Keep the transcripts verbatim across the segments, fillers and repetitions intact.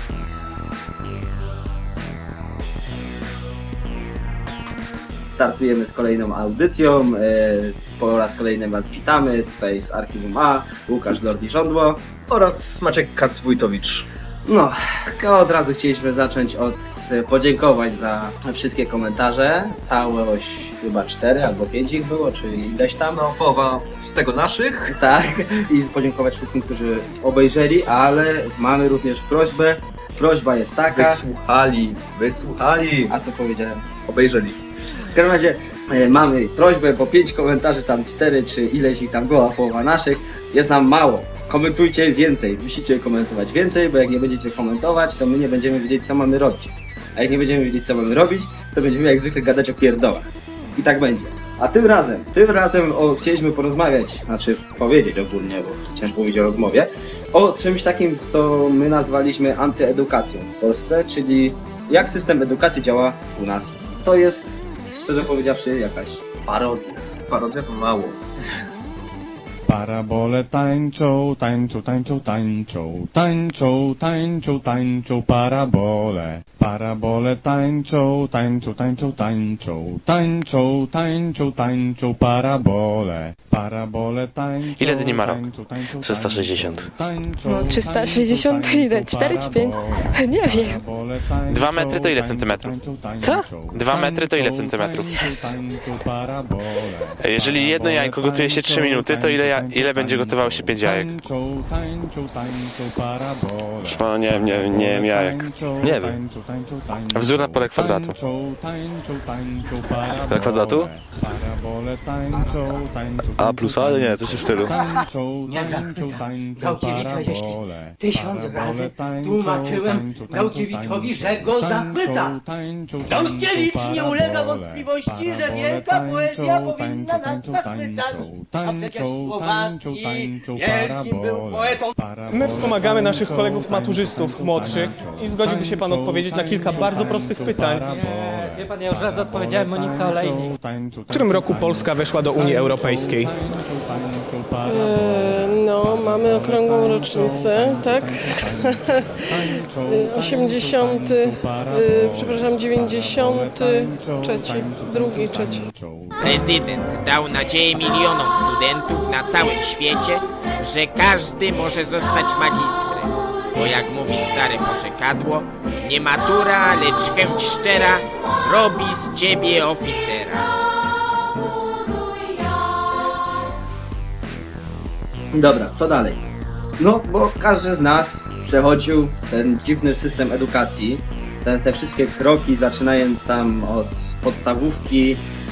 Startujemy z kolejną audycją. Po raz kolejny Was witamy. Tutaj z Archiwum A, Łukasz Lordi Żądło oraz Maciek Kac-Wójtowicz. No, od razu chcieliśmy zacząć od podziękować za wszystkie komentarze. Całość chyba cztery albo pięć ich było, czy ileś tam. No, połowa z tego naszych. Tak, i podziękować wszystkim, którzy obejrzeli, ale mamy również prośbę. Prośba jest taka. Wysłuchali, wysłuchali. A co powiedziałem? Obejrzeli. W każdym razie e, mamy prośbę, bo pięć komentarzy, tam cztery czy ileś ich tam była, połowa naszych, jest nam mało. Komentujcie więcej, musicie komentować więcej, bo jak nie będziecie komentować, to my nie będziemy wiedzieć, co mamy robić. A jak nie będziemy wiedzieć, co mamy robić, to będziemy jak zwykle gadać o pierdołach. I tak będzie. A tym razem, tym razem o, chcieliśmy porozmawiać, znaczy powiedzieć ogólnie, bo ciężko mówić o rozmowie, o czymś takim, co my nazwaliśmy antyedukacją w Polsce, czyli jak system edukacji działa u nas. To jest, szczerze powiedziawszy, jakaś parodia. Parodia to mało. Parabole tańczą, tańczą, tańczą, tańczą, tańczą, tańczą, tańczą, parabole. Parabole tańczą, tańczą, tańczą, tańczą, tańczą, tańczą, tańczą, parabole. Parabole tańczą. Ile dni ma rok? Tańczą, tańczą, trzysta sześćdziesiąt. tańczą, No trzysta sześćdziesiąt ile? cztery czy pięć? Nie wiem. Dwa metry to ile centymetrów? Co? Dwa metry to ile centymetrów? Jeżeli jedno jajko gotuje się trzy minuty, to ile, ja, ile będzie gotowało się pięć jajek? Proszę pana, nie wiem, nie, nie wiem jajek. Nie wiem. Wzór na pole kwadratu. Pole kwadratu? A plus A, ale nie, coś w stylu. Nie zachwyca. Gałkiewiczowi tysiąc razy tłumaczyłem Gałkiewiczowi, że go zachwyca. Gałkiewicz nie ulega wątpliwości, że wielka poezja powinna nas zachwycać. A przecież Słowacki wielkim był poetą. My wspomagamy naszych kolegów maturzystów młodszych i zgodziłby się pan odpowiedzieć na kilka bardzo prostych pytań. Nie, wie pan, ja już raz odpowiedziałem Monice Olejnik. W którym roku Polska weszła do Unii Europejskiej? E, no, mamy okrągłą rocznicę, tak? osiemdziesiąty, e, przepraszam, dziewięćdziesiąty trzeci, drugi, trzeci. Prezydent dał nadzieję milionom studentów na całym świecie, że każdy może zostać magistrem. Bo jak mówi stare porzekadło, nie matura, lecz chęć szczera zrobi z ciebie oficera. Dobra, co dalej? No, bo każdy z nas przechodził ten dziwny system edukacji, te, te wszystkie kroki, zaczynając tam od podstawówki,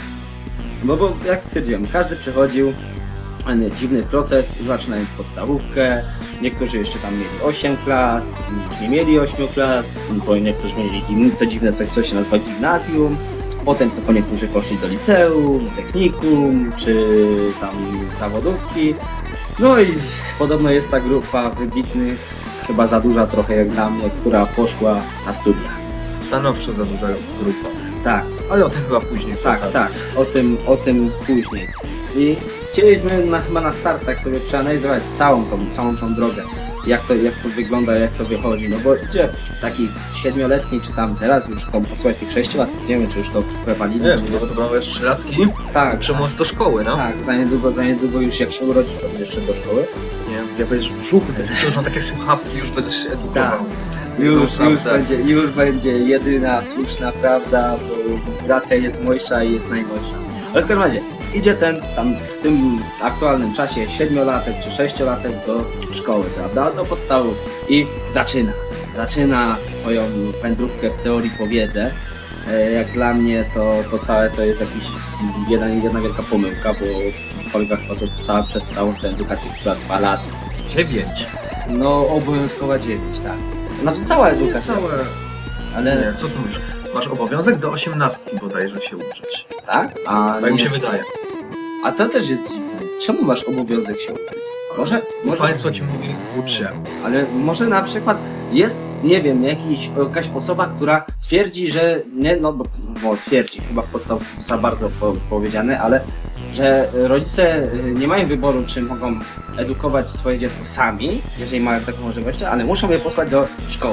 no bo jak stwierdziłem, każdy przechodził ten dziwny proces, zaczynając podstawówkę, niektórzy jeszcze tam mieli osiem klas, inni nie mieli ośmiu klas, bo niektórzy mieli to dziwne coś, co się nazywa gimnazjum. Potem co po niektórzy poszli do liceum, technikum, czy tam zawodówki. No i podobno jest ta grupa wybitnych, chyba za duża trochę jak dla mnie, która poszła na studia. Stanowczo za duża grupa. Tak. Ale o tym chyba później. Tak, tak, tak. O tym, o tym później. I chcieliśmy na, chyba na start tak sobie przeanalizować całą tą, całą tą drogę. Jak to, jak to wygląda, jak to wychodzi, no bo idzie taki siedmioletni, czy tam teraz już to posłuchać tych sześciolatków, nie wiem, czy już to przewalili. Nie czy wiem, bo to były jeszcze trzylatki. Tak. Przemoc do szkoły, no. Tak, za niedługo, za niedługo już jak się urodzi, to będzie jeszcze do szkoły. Nie, ja będziesz w brzuchu, już mam takie słuchawki, już będę się edukował. Tak. Już, już, będzie, już będzie jedyna słuszna prawda, bo racja jest mojsza i jest najmojsza. Ale w każdym razie, idzie ten tam w tym aktualnym czasie siedmiolatek czy sześciolatek do szkoły, prawda, do podstawów i zaczyna. Zaczyna swoją wędrówkę w teorii po wiedzę. Jak dla mnie to, to całe to jest jakiś jedna, jedna wielka pomyłka, bo polega chyba to cała przez całą tę edukację, która trwa lat. Dziewięć. No obowiązkowa dziewięć, tak. Znaczy cała edukacja. Całe... Ale... Nie, co tu mówisz? Masz obowiązek do osiemnastki bodajże się uczyć. Tak? A tak mi się wydaje. A to też jest dziwne. Czemu masz obowiązek się uczyć? Może, może państwo ci mówi, ucz się. Ale może na przykład jest, nie wiem, jakiś, jakaś osoba, która twierdzi, że nie, no bo, bo twierdzi, chyba w to za bardzo po, powiedziane, ale że rodzice nie mają wyboru, czy mogą edukować swoje dziecko sami, jeżeli mają taką możliwość, ale muszą je posłać do szkoły.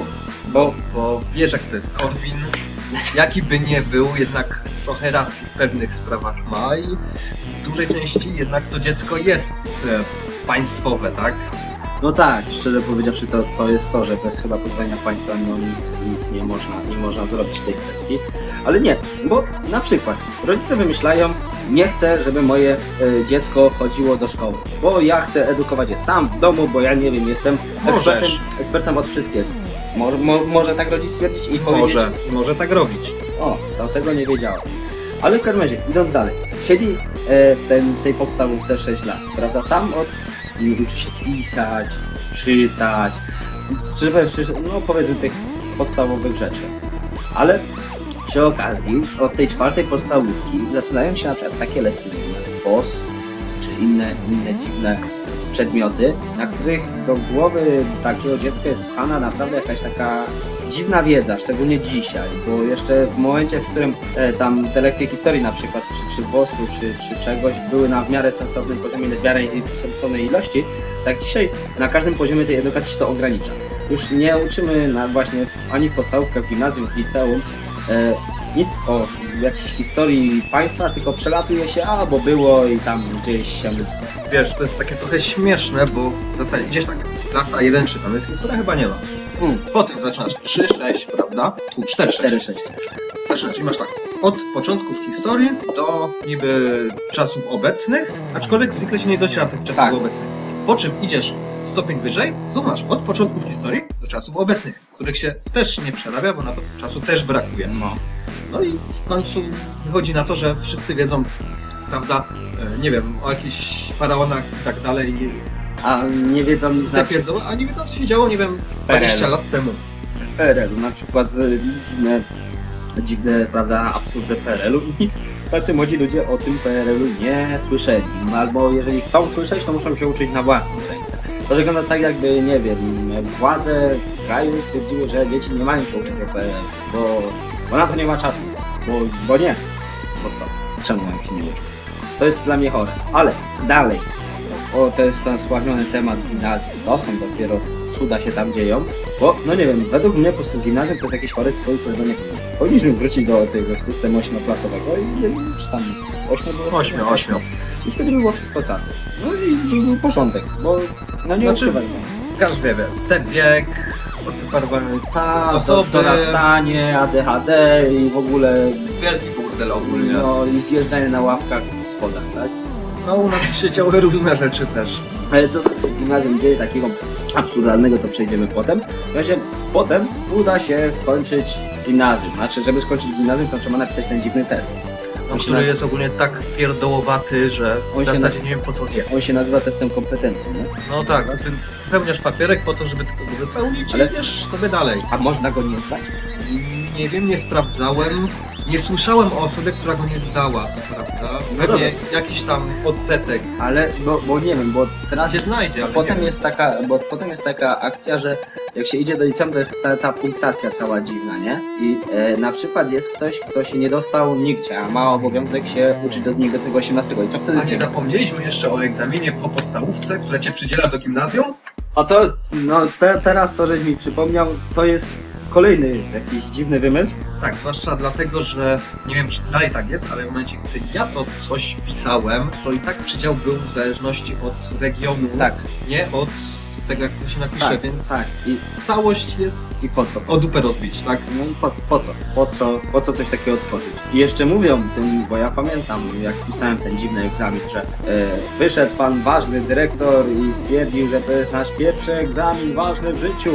Bo, bo wiesz jak to jest, Korwin, jaki by nie był, jednak trochę racji w pewnych sprawach ma i w dużej części jednak to dziecko jest e, państwowe, tak? No tak, szczerze powiedziawszy, to, to jest to, że bez chyba pozwolenia państwa no, nic, nic nie można, nie można zrobić w tej kwestii. Ale nie, bo na przykład rodzice wymyślają, nie chcę, żeby moje y, dziecko chodziło do szkoły, bo ja chcę edukować je sam w domu, bo ja nie wiem, jestem ekspertem, Możesz. ekspertem od wszystkiego. Mo, mo, może tak rodzic stwierdzić i powiedzieć? Może, może tak robić. O, to tego nie wiedziałem. Ale w każdym razie, idąc dalej, siedzi e, w ten, tej podstawówce sześć lat, prawda? Tam od, m, uczy się pisać, czytać, czy, czy, no powiedzmy tych podstawowych rzeczy. Ale przy okazji, od tej czwartej podstawówki zaczynają się na przykład takie lekcje jak P O S, czy inne, inne dziwne przedmioty, na których do głowy takiego dziecka jest pchana naprawdę jakaś taka dziwna wiedza, szczególnie dzisiaj, bo jeszcze w momencie, w którym e, tam te lekcje historii na przykład, czy, czy W O S-u, czy, czy czegoś były na w miarę sensownym poziomie, w miarę sensownej ilości, tak dzisiaj na każdym poziomie tej edukacji się to ogranicza. Już nie uczymy na właśnie ani w podstawówkach, w gimnazjum, w liceum e, nic o jakiejś historii państwa, tylko przelatuje się, a bo było i tam gdzieś się... Wiesz, to jest takie trochę śmieszne, bo w zasadzie idziesz tak, klasa jeden trzy, tam jest historia chyba nie ma. Hmm. Potem zaczynasz trzy sześć, prawda? Tu cztery sześć. Zaczynasz i masz tak, od początków historii do niby czasów obecnych, aczkolwiek zwykle się nie dociera tych czasów Tak. obecnych. Po czym idziesz stopień wyżej, zobacz, od początków historii do czasów obecnych, których się też nie przerabia, bo na to czasu też brakuje. No. No i w końcu wychodzi na to, że wszyscy wiedzą, prawda, e, nie wiem, o jakichś faraonach i tak dalej. A nie wiedzą nic Te na pierdoły, a nie wiedzą, co się działo, nie wiem, dwadzieścia lat temu. P R L-u, na przykład y, dziwne, dziwne, prawda, absurdy P R L-u i nic. Tacy młodzi ludzie o tym P R L-u nie słyszeli. No, albo jeżeli chcą słyszeć, to muszą się uczyć na własną rękę. To wygląda tak, jakby, nie wiem, władze kraju stwierdziły, że dzieci nie mają się uczyć o P R L-u, bo, bo na to nie ma czasu. Bo, bo nie. Bo co? Czemu mają się nie uczyć? To jest dla mnie chore. Ale dalej. O, to jest ten sławniony temat gimnazjum. To są dopiero cuda się tam dzieją, bo, no nie wiem, według mnie po prostu gimnazjum to jest jakiś chory twój, którego nie powinien. Powinniśmy wrócić do tego systemu ośmioklasowego i nie wiem, czy tam ośmiu było? Ośmiu, ośmiu. I wtedy by było wszystko cacy. No i był porządek, bo no nie Znaczy, ukrywaj. Każdy wie, wie, ten wiek, odseparowany Ta, osoby, dorastanie, A D H D i w ogóle, wielki burdel ogólnie. no i zjeżdżanie na ławkach w schodach, tak? No u nas się działy różne rzeczy też. Ale to w gimnazjum dzieje takiego absurdalnego, to przejdziemy potem. W razie potem uda się skończyć gimnazjum. Znaczy, żeby skończyć gimnazjum, to trzeba napisać ten dziwny test. No, który jest ogólnie tak pierdołowaty, że On w się zasadzie na- nie wiem po co on jest. On się nazywa testem kompetencji, nie? No tak, ty pełniasz papierek po to, żeby tylko go wypełnić, Ale- ale idziesz sobie dalej. A można go nie zdać? Nie wiem, nie sprawdzałem. Nie słyszałem o osobie, która go nie zdała, co prawda. No Pewnie jakiś tam odsetek Ale, bo, bo nie wiem, bo teraz się znajdzie, ale potem nie jest taka, bo potem jest taka akcja, że jak się idzie do liceum, to jest ta, ta punktacja cała dziwna, nie? I e, na przykład jest ktoś, kto się nie dostał nigdzie, a ma obowiązek się uczyć od niego tego osiemnastego. I co wtedy? A nie zapomnieliśmy jeszcze o egzaminie po podstawówce, które cię przydziela do gimnazjum? A to, no te, teraz to, żeś mi przypomniał, to jest kolejny jakiś dziwny wymysł. Tak, zwłaszcza dlatego, że nie wiem, czy dalej tak jest, ale w momencie, gdy ja to coś pisałem, to i tak przydział był w zależności od regionu, Tak, nie od tego, jak to się napisze, tak, więc tak. I, całość jest I po co? o dupę rozbić, tak? No i po, po co? Po co? Po co coś takiego otworzyć? I jeszcze mówią tym, bo ja pamiętam, jak pisałem ten dziwny egzamin, że e, wyszedł pan ważny dyrektor i stwierdził, że to jest nasz pierwszy egzamin ważny w życiu.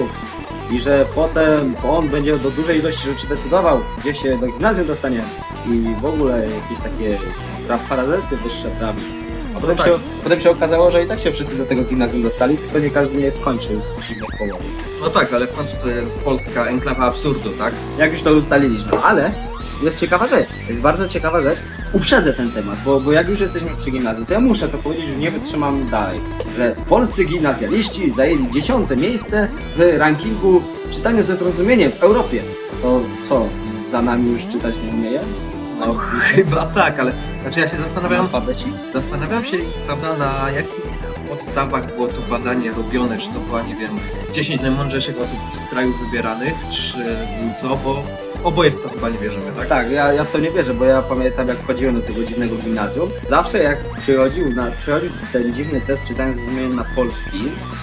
I że potem on będzie do dużej ilości rzeczy decydował, gdzie się do gimnazjum dostanie i w ogóle jakieś takie pra- paradesy wyższe prawi. A potem, tak. się, potem się okazało, że i tak się wszyscy do tego gimnazjum dostali, tylko nie każdy nie skończył z dziwnych powodów. No tak, ale w końcu to jest polska enklawa absurdu, tak? Jak już to ustaliliśmy, ale jest ciekawa rzecz, jest bardzo ciekawa rzecz. Uprzedzę ten temat, bo, bo jak już jesteśmy przy gimnazjum, to ja muszę to powiedzieć, że nie wytrzymam dalej, że polscy gimnazjaliści zajęli dziesiąte miejsce w rankingu czytania ze zrozumieniem w Europie. To co, za nami już czytać nie umieją? No chyba tak, ale znaczy ja się zastanawiam, Alfabeci? zastanawiam się, prawda, na jakich podstawach było to badanie robione, czy to była, nie wiem, dziesięć najmądrzejszych osób z krajów wybieranych, czy co, bo oboje to chyba nie wierzymy, tak? Tak, ja, ja w to nie wierzę, bo ja pamiętam, jak wchodziłem do tego dziwnego gimnazjum. Zawsze jak przychodził, na, przychodził ten dziwny test czytając ze zmienieniem na polski,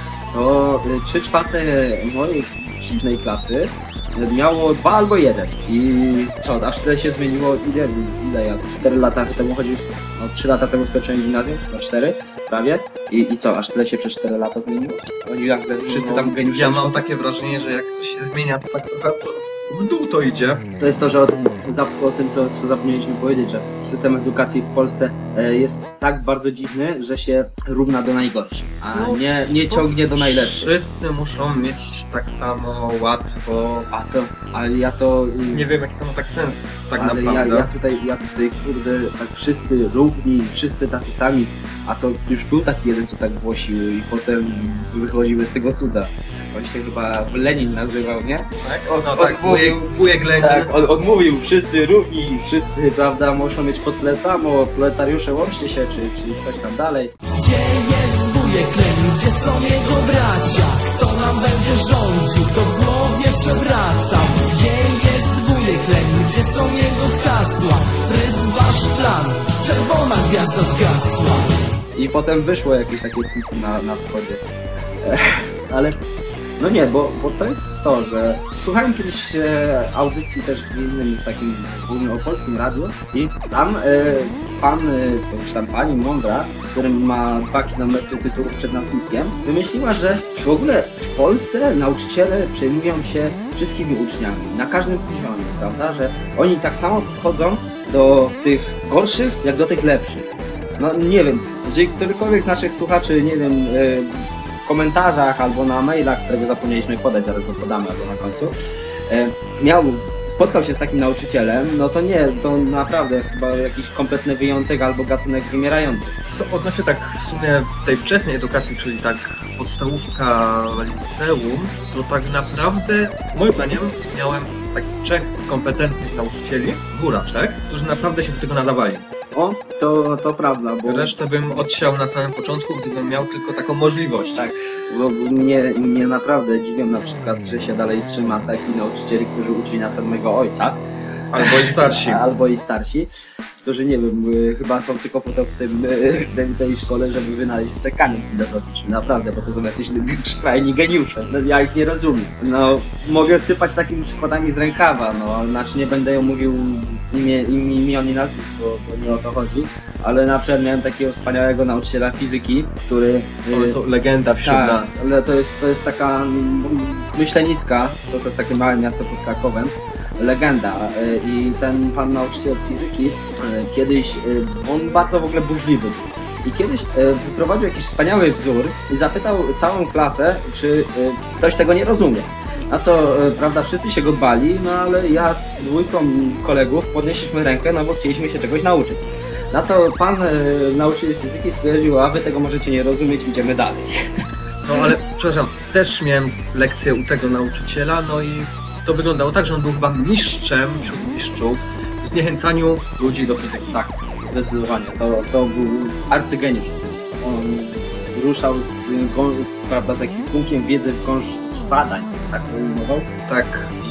to trzy czwarte mojej dziwnej klasy miało dwa albo jeden. I co, aż tyle się zmieniło, ile, ile ja cztery lata temu chodziłem, no trzy lata temu skończyłem gimnazjum, no cztery prawie. I, I co, aż tyle się przez cztery lata zmieniło? Oni nagle wszyscy tam geniusze. Ja mam takie wrażenie, że jak coś się zmienia, to tak trochę w dół to idzie. To jest to, że o, o tym, co, co zapomnieliśmy powiedzieć, że system edukacji w Polsce e, jest tak bardzo dziwny, że się równa do najgorszych, a no, nie, nie ciągnie do najlepszych. Wszyscy muszą mieć tak samo łatwo. A to, ale ja to... Nie wiem, jaki to ma tak sens tak ale naprawdę. Ja, ja tutaj, ja tutaj, kurde, tak wszyscy równi, wszyscy tacy sami, a to już był taki jeden, co tak głosił i potem wychodziły z tego cuda. On się chyba Lenin nazywał, nie? Tak? On, no tak, wujek, wujek Lenin. Tak, on odmówił, wszyscy równi, wszyscy, prawda, muszą mieć po tyle samo, proletariusze łączcie się, czy, czy coś tam dalej. Gdzie jest wujek Lenin, gdzie są jego bracia? Kto nam będzie rządził, kto w głowie przewraca? Gdzie jest wujek Lenin, gdzie są jego hasła? Rys wasz plan, czerwona gwiazda zgasła. I potem wyszło jakieś takie na, na wschodzie. Ale no nie, bo, bo to jest to, że słuchałem kiedyś e, audycji też w innym takim głównym opolskim radiu i tam e, pan, e, czy tam pani mądra, który ma dwa kilometry tytułów przed nazwiskiem, wymyśliła, że w ogóle w Polsce nauczyciele przejmują się wszystkimi uczniami, na każdym poziomie, prawda, że oni tak samo podchodzą do tych gorszych, jak do tych lepszych. No nie wiem, jeżeli którykolwiek z naszych słuchaczy, nie wiem, e, w komentarzach albo na mailach, którego zapomnieliśmy podać, zaraz go podamy albo na końcu, e, miał, spotkał się z takim nauczycielem, no to nie, to naprawdę chyba jakiś kompletny wyjątek albo gatunek wymierający. Co odnośnie tak w sumie tej wczesnej edukacji, czyli tak podstawówka, liceum, to tak naprawdę, moim zdaniem, miałem takich trzech kompetentnych nauczycieli, góra trzech, którzy naprawdę się do tego nadawali. O, to, to prawda, bo... Resztę bym odsiał na samym początku, gdybym miał tylko taką możliwość. Tak, bo mnie, mnie naprawdę dziwią na przykład, że się dalej trzyma takich nauczycieli, którzy uczyli na przykład mojego ojca. Albo i starsi. Albo i starsi, którzy nie wiem, chyba są tylko po to w tym, w tej szkole, żeby wynaleźć jeszcze kamień filozoficzny, naprawdę, bo to są jacyś skrajni geniusze, no, ja ich nie rozumiem. No, mogę sypać takimi przykładami z rękawa, no, znaczy nie będę ją mówił imię, imion i nazwisk, bo, bo nie o to chodzi, ale na przykład miałem takiego wspaniałego nauczyciela fizyki, który... O, to legenda wśród tak, nas. Ale to jest, to jest taka Myślenicka, to, to jest takie małe miasto pod Krakowem, legenda i ten pan nauczyciel fizyki kiedyś, on bardzo w ogóle burzliwy był i kiedyś wyprowadził jakiś wspaniały wzór i zapytał całą klasę, czy ktoś tego nie rozumie. Na co, prawda, wszyscy się go bali, no ale ja z dwójką kolegów podnieśliśmy rękę, no bo chcieliśmy się czegoś nauczyć. Na co pan nauczyciel fizyki stwierdził, a wy tego możecie nie rozumieć, idziemy dalej. No ale, przepraszam, też miałem lekcję u tego nauczyciela, no i to wyglądało tak, że on był chyba mistrzem wśród mistrzów w zniechęcaniu ludzi do fizyki. Tak, zdecydowanie. To, to był arcygeniusz. On ruszał z, gą, prawda, z ekwipunkiem wiedzy w gąszcz zadań, tak pojmował. Tak,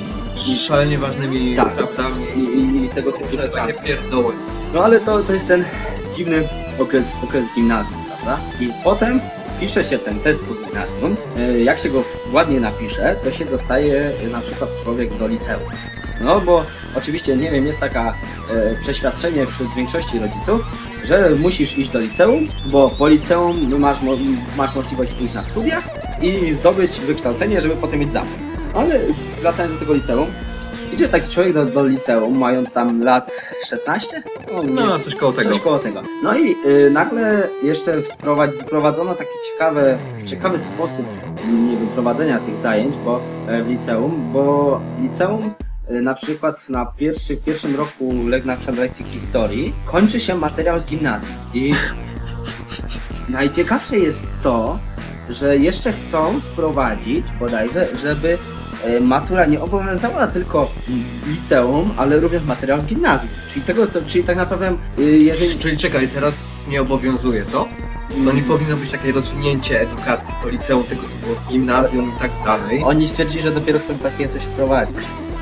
i szalenie ważnymi tak, prawdami i, i, i tego typu rzeczy. Takie pierdoły. No ale to, to jest ten dziwny okres, okres gimnazjum, prawda? I potem pisze się ten test po gimnazjum, jak się go ładnie napisze, to się dostaje na przykład człowiek do liceum. No bo oczywiście, nie wiem, jest taka e, przeświadczenie wśród większości rodziców, że musisz iść do liceum, bo po liceum masz, mo masz możliwość pójść na studia i zdobyć wykształcenie, żeby potem mieć zawód. Ale wracając do tego liceum, idziesz taki człowiek do, do liceum, mając tam lat szesnaście? No, no coś koło tego. Coś koło tego. No i y, nagle jeszcze wprowadzi, wprowadzono taki ciekawy, ciekawy sposób nie wiem, prowadzenia tych zajęć bo, w liceum, bo w liceum y, na przykład na pierwszy, w pierwszym roku na przykład lekcji historii kończy się materiał z gimnazjum. I najciekawsze jest to, że jeszcze chcą wprowadzić bodajże, żeby matura nie obowiązała tylko liceum, ale również materiał z gimnazjum. Czyli tego, to, czyli tak naprawdę, jeżeli... Czyli czekaj, teraz nie obowiązuje to? No nie powinno być takie rozwinięcie edukacji, to liceum, tego co było gimnazjum i tak dalej. Oni stwierdzili, że dopiero chcą takie coś wprowadzić.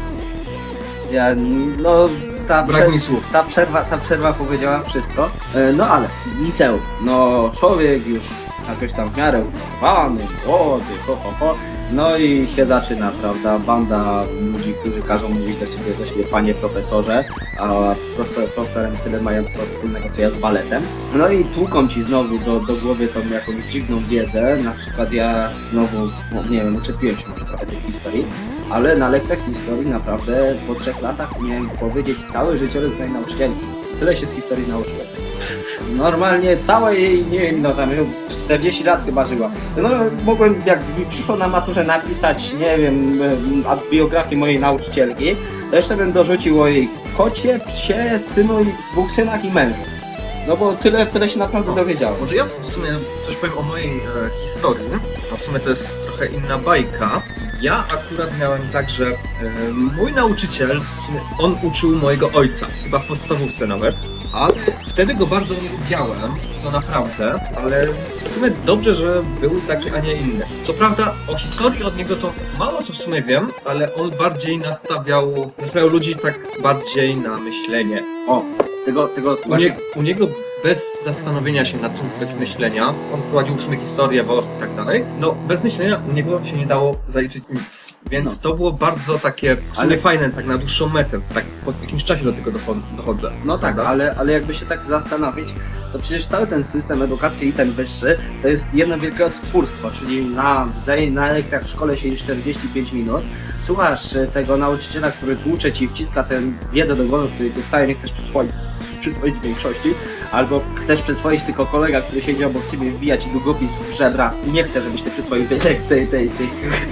Ja, no... Ta, Brak prze- mi słów. ta, przerwa, ta przerwa powiedziała wszystko. E, No ale liceum, no człowiek już jakoś tam w miarę ukształtowany, młody, ho, ho, ho. No i się zaczyna, prawda, banda ludzi, którzy każą mówić do siebie, do siebie panie profesorze, a profesor, profesorem tyle mają co wspólnego co ja z baletem. No i tłuką ci znowu do, do głowy tą jakąś dziwną wiedzę, na przykład ja znowu, no, nie wiem, uczepiłem się może trochę tej historii, ale na lekcjach historii naprawdę po trzech latach miałem powiedzieć całe życiorys mojej nauczycielki. Tyle się z historii nauczyłem. Normalnie całe jej, nie wiem, no tam czterdzieści lat chyba żyła. No mogłem, jak mi przyszło na maturze napisać, nie wiem, biografię mojej nauczycielki, to jeszcze bym dorzucił o jej kocie, psie, synu i dwóch synach i mężu. No bo tyle, tyle się naprawdę dowiedziałem. Może ja w sumie coś powiem o mojej e, historii, a w sumie to jest trochę inna bajka. Ja akurat miałem tak, że e, mój nauczyciel, w sumie on uczył mojego ojca, chyba w podstawówce nawet, a wtedy go bardzo nie lubiałem, to naprawdę, ale w sumie dobrze, że był taki, a nie inny. Co prawda o historii od niego to mało co w sumie wiem, ale on bardziej nastawiał, nastawiał ludzi tak bardziej na myślenie. O, tego, tego U, nie, u niego bez zastanowienia się nad tym, bez myślenia, on prowadził w sumie historię, wos i tak dalej, no bez myślenia u niego się nie dało zaliczyć nic, więc no. To było bardzo takie w sumie ale... fajne, tak na dłuższą metę, tak po jakimś czasie do tego dochodzę. No tak, ale, ale jakby się tak zastanowić, to przecież cały ten system edukacji i ten wyższy to jest jedno wielkie odtwórstwo, czyli na, na lekcjach w szkole siedzisz czterdzieści pięć minut, słuchasz tego nauczyciela, który tłucze ci, wciska tę wiedzę do głowy, której ty wcale nie chcesz przyswoić, przyswoić w większości, albo chcesz przyswoić tylko kolega, który siedzi obok ciebie, wbija ci długopis w żebra i nie chce, żebyś ty przyswoił tej, tej, tej, tej, tej,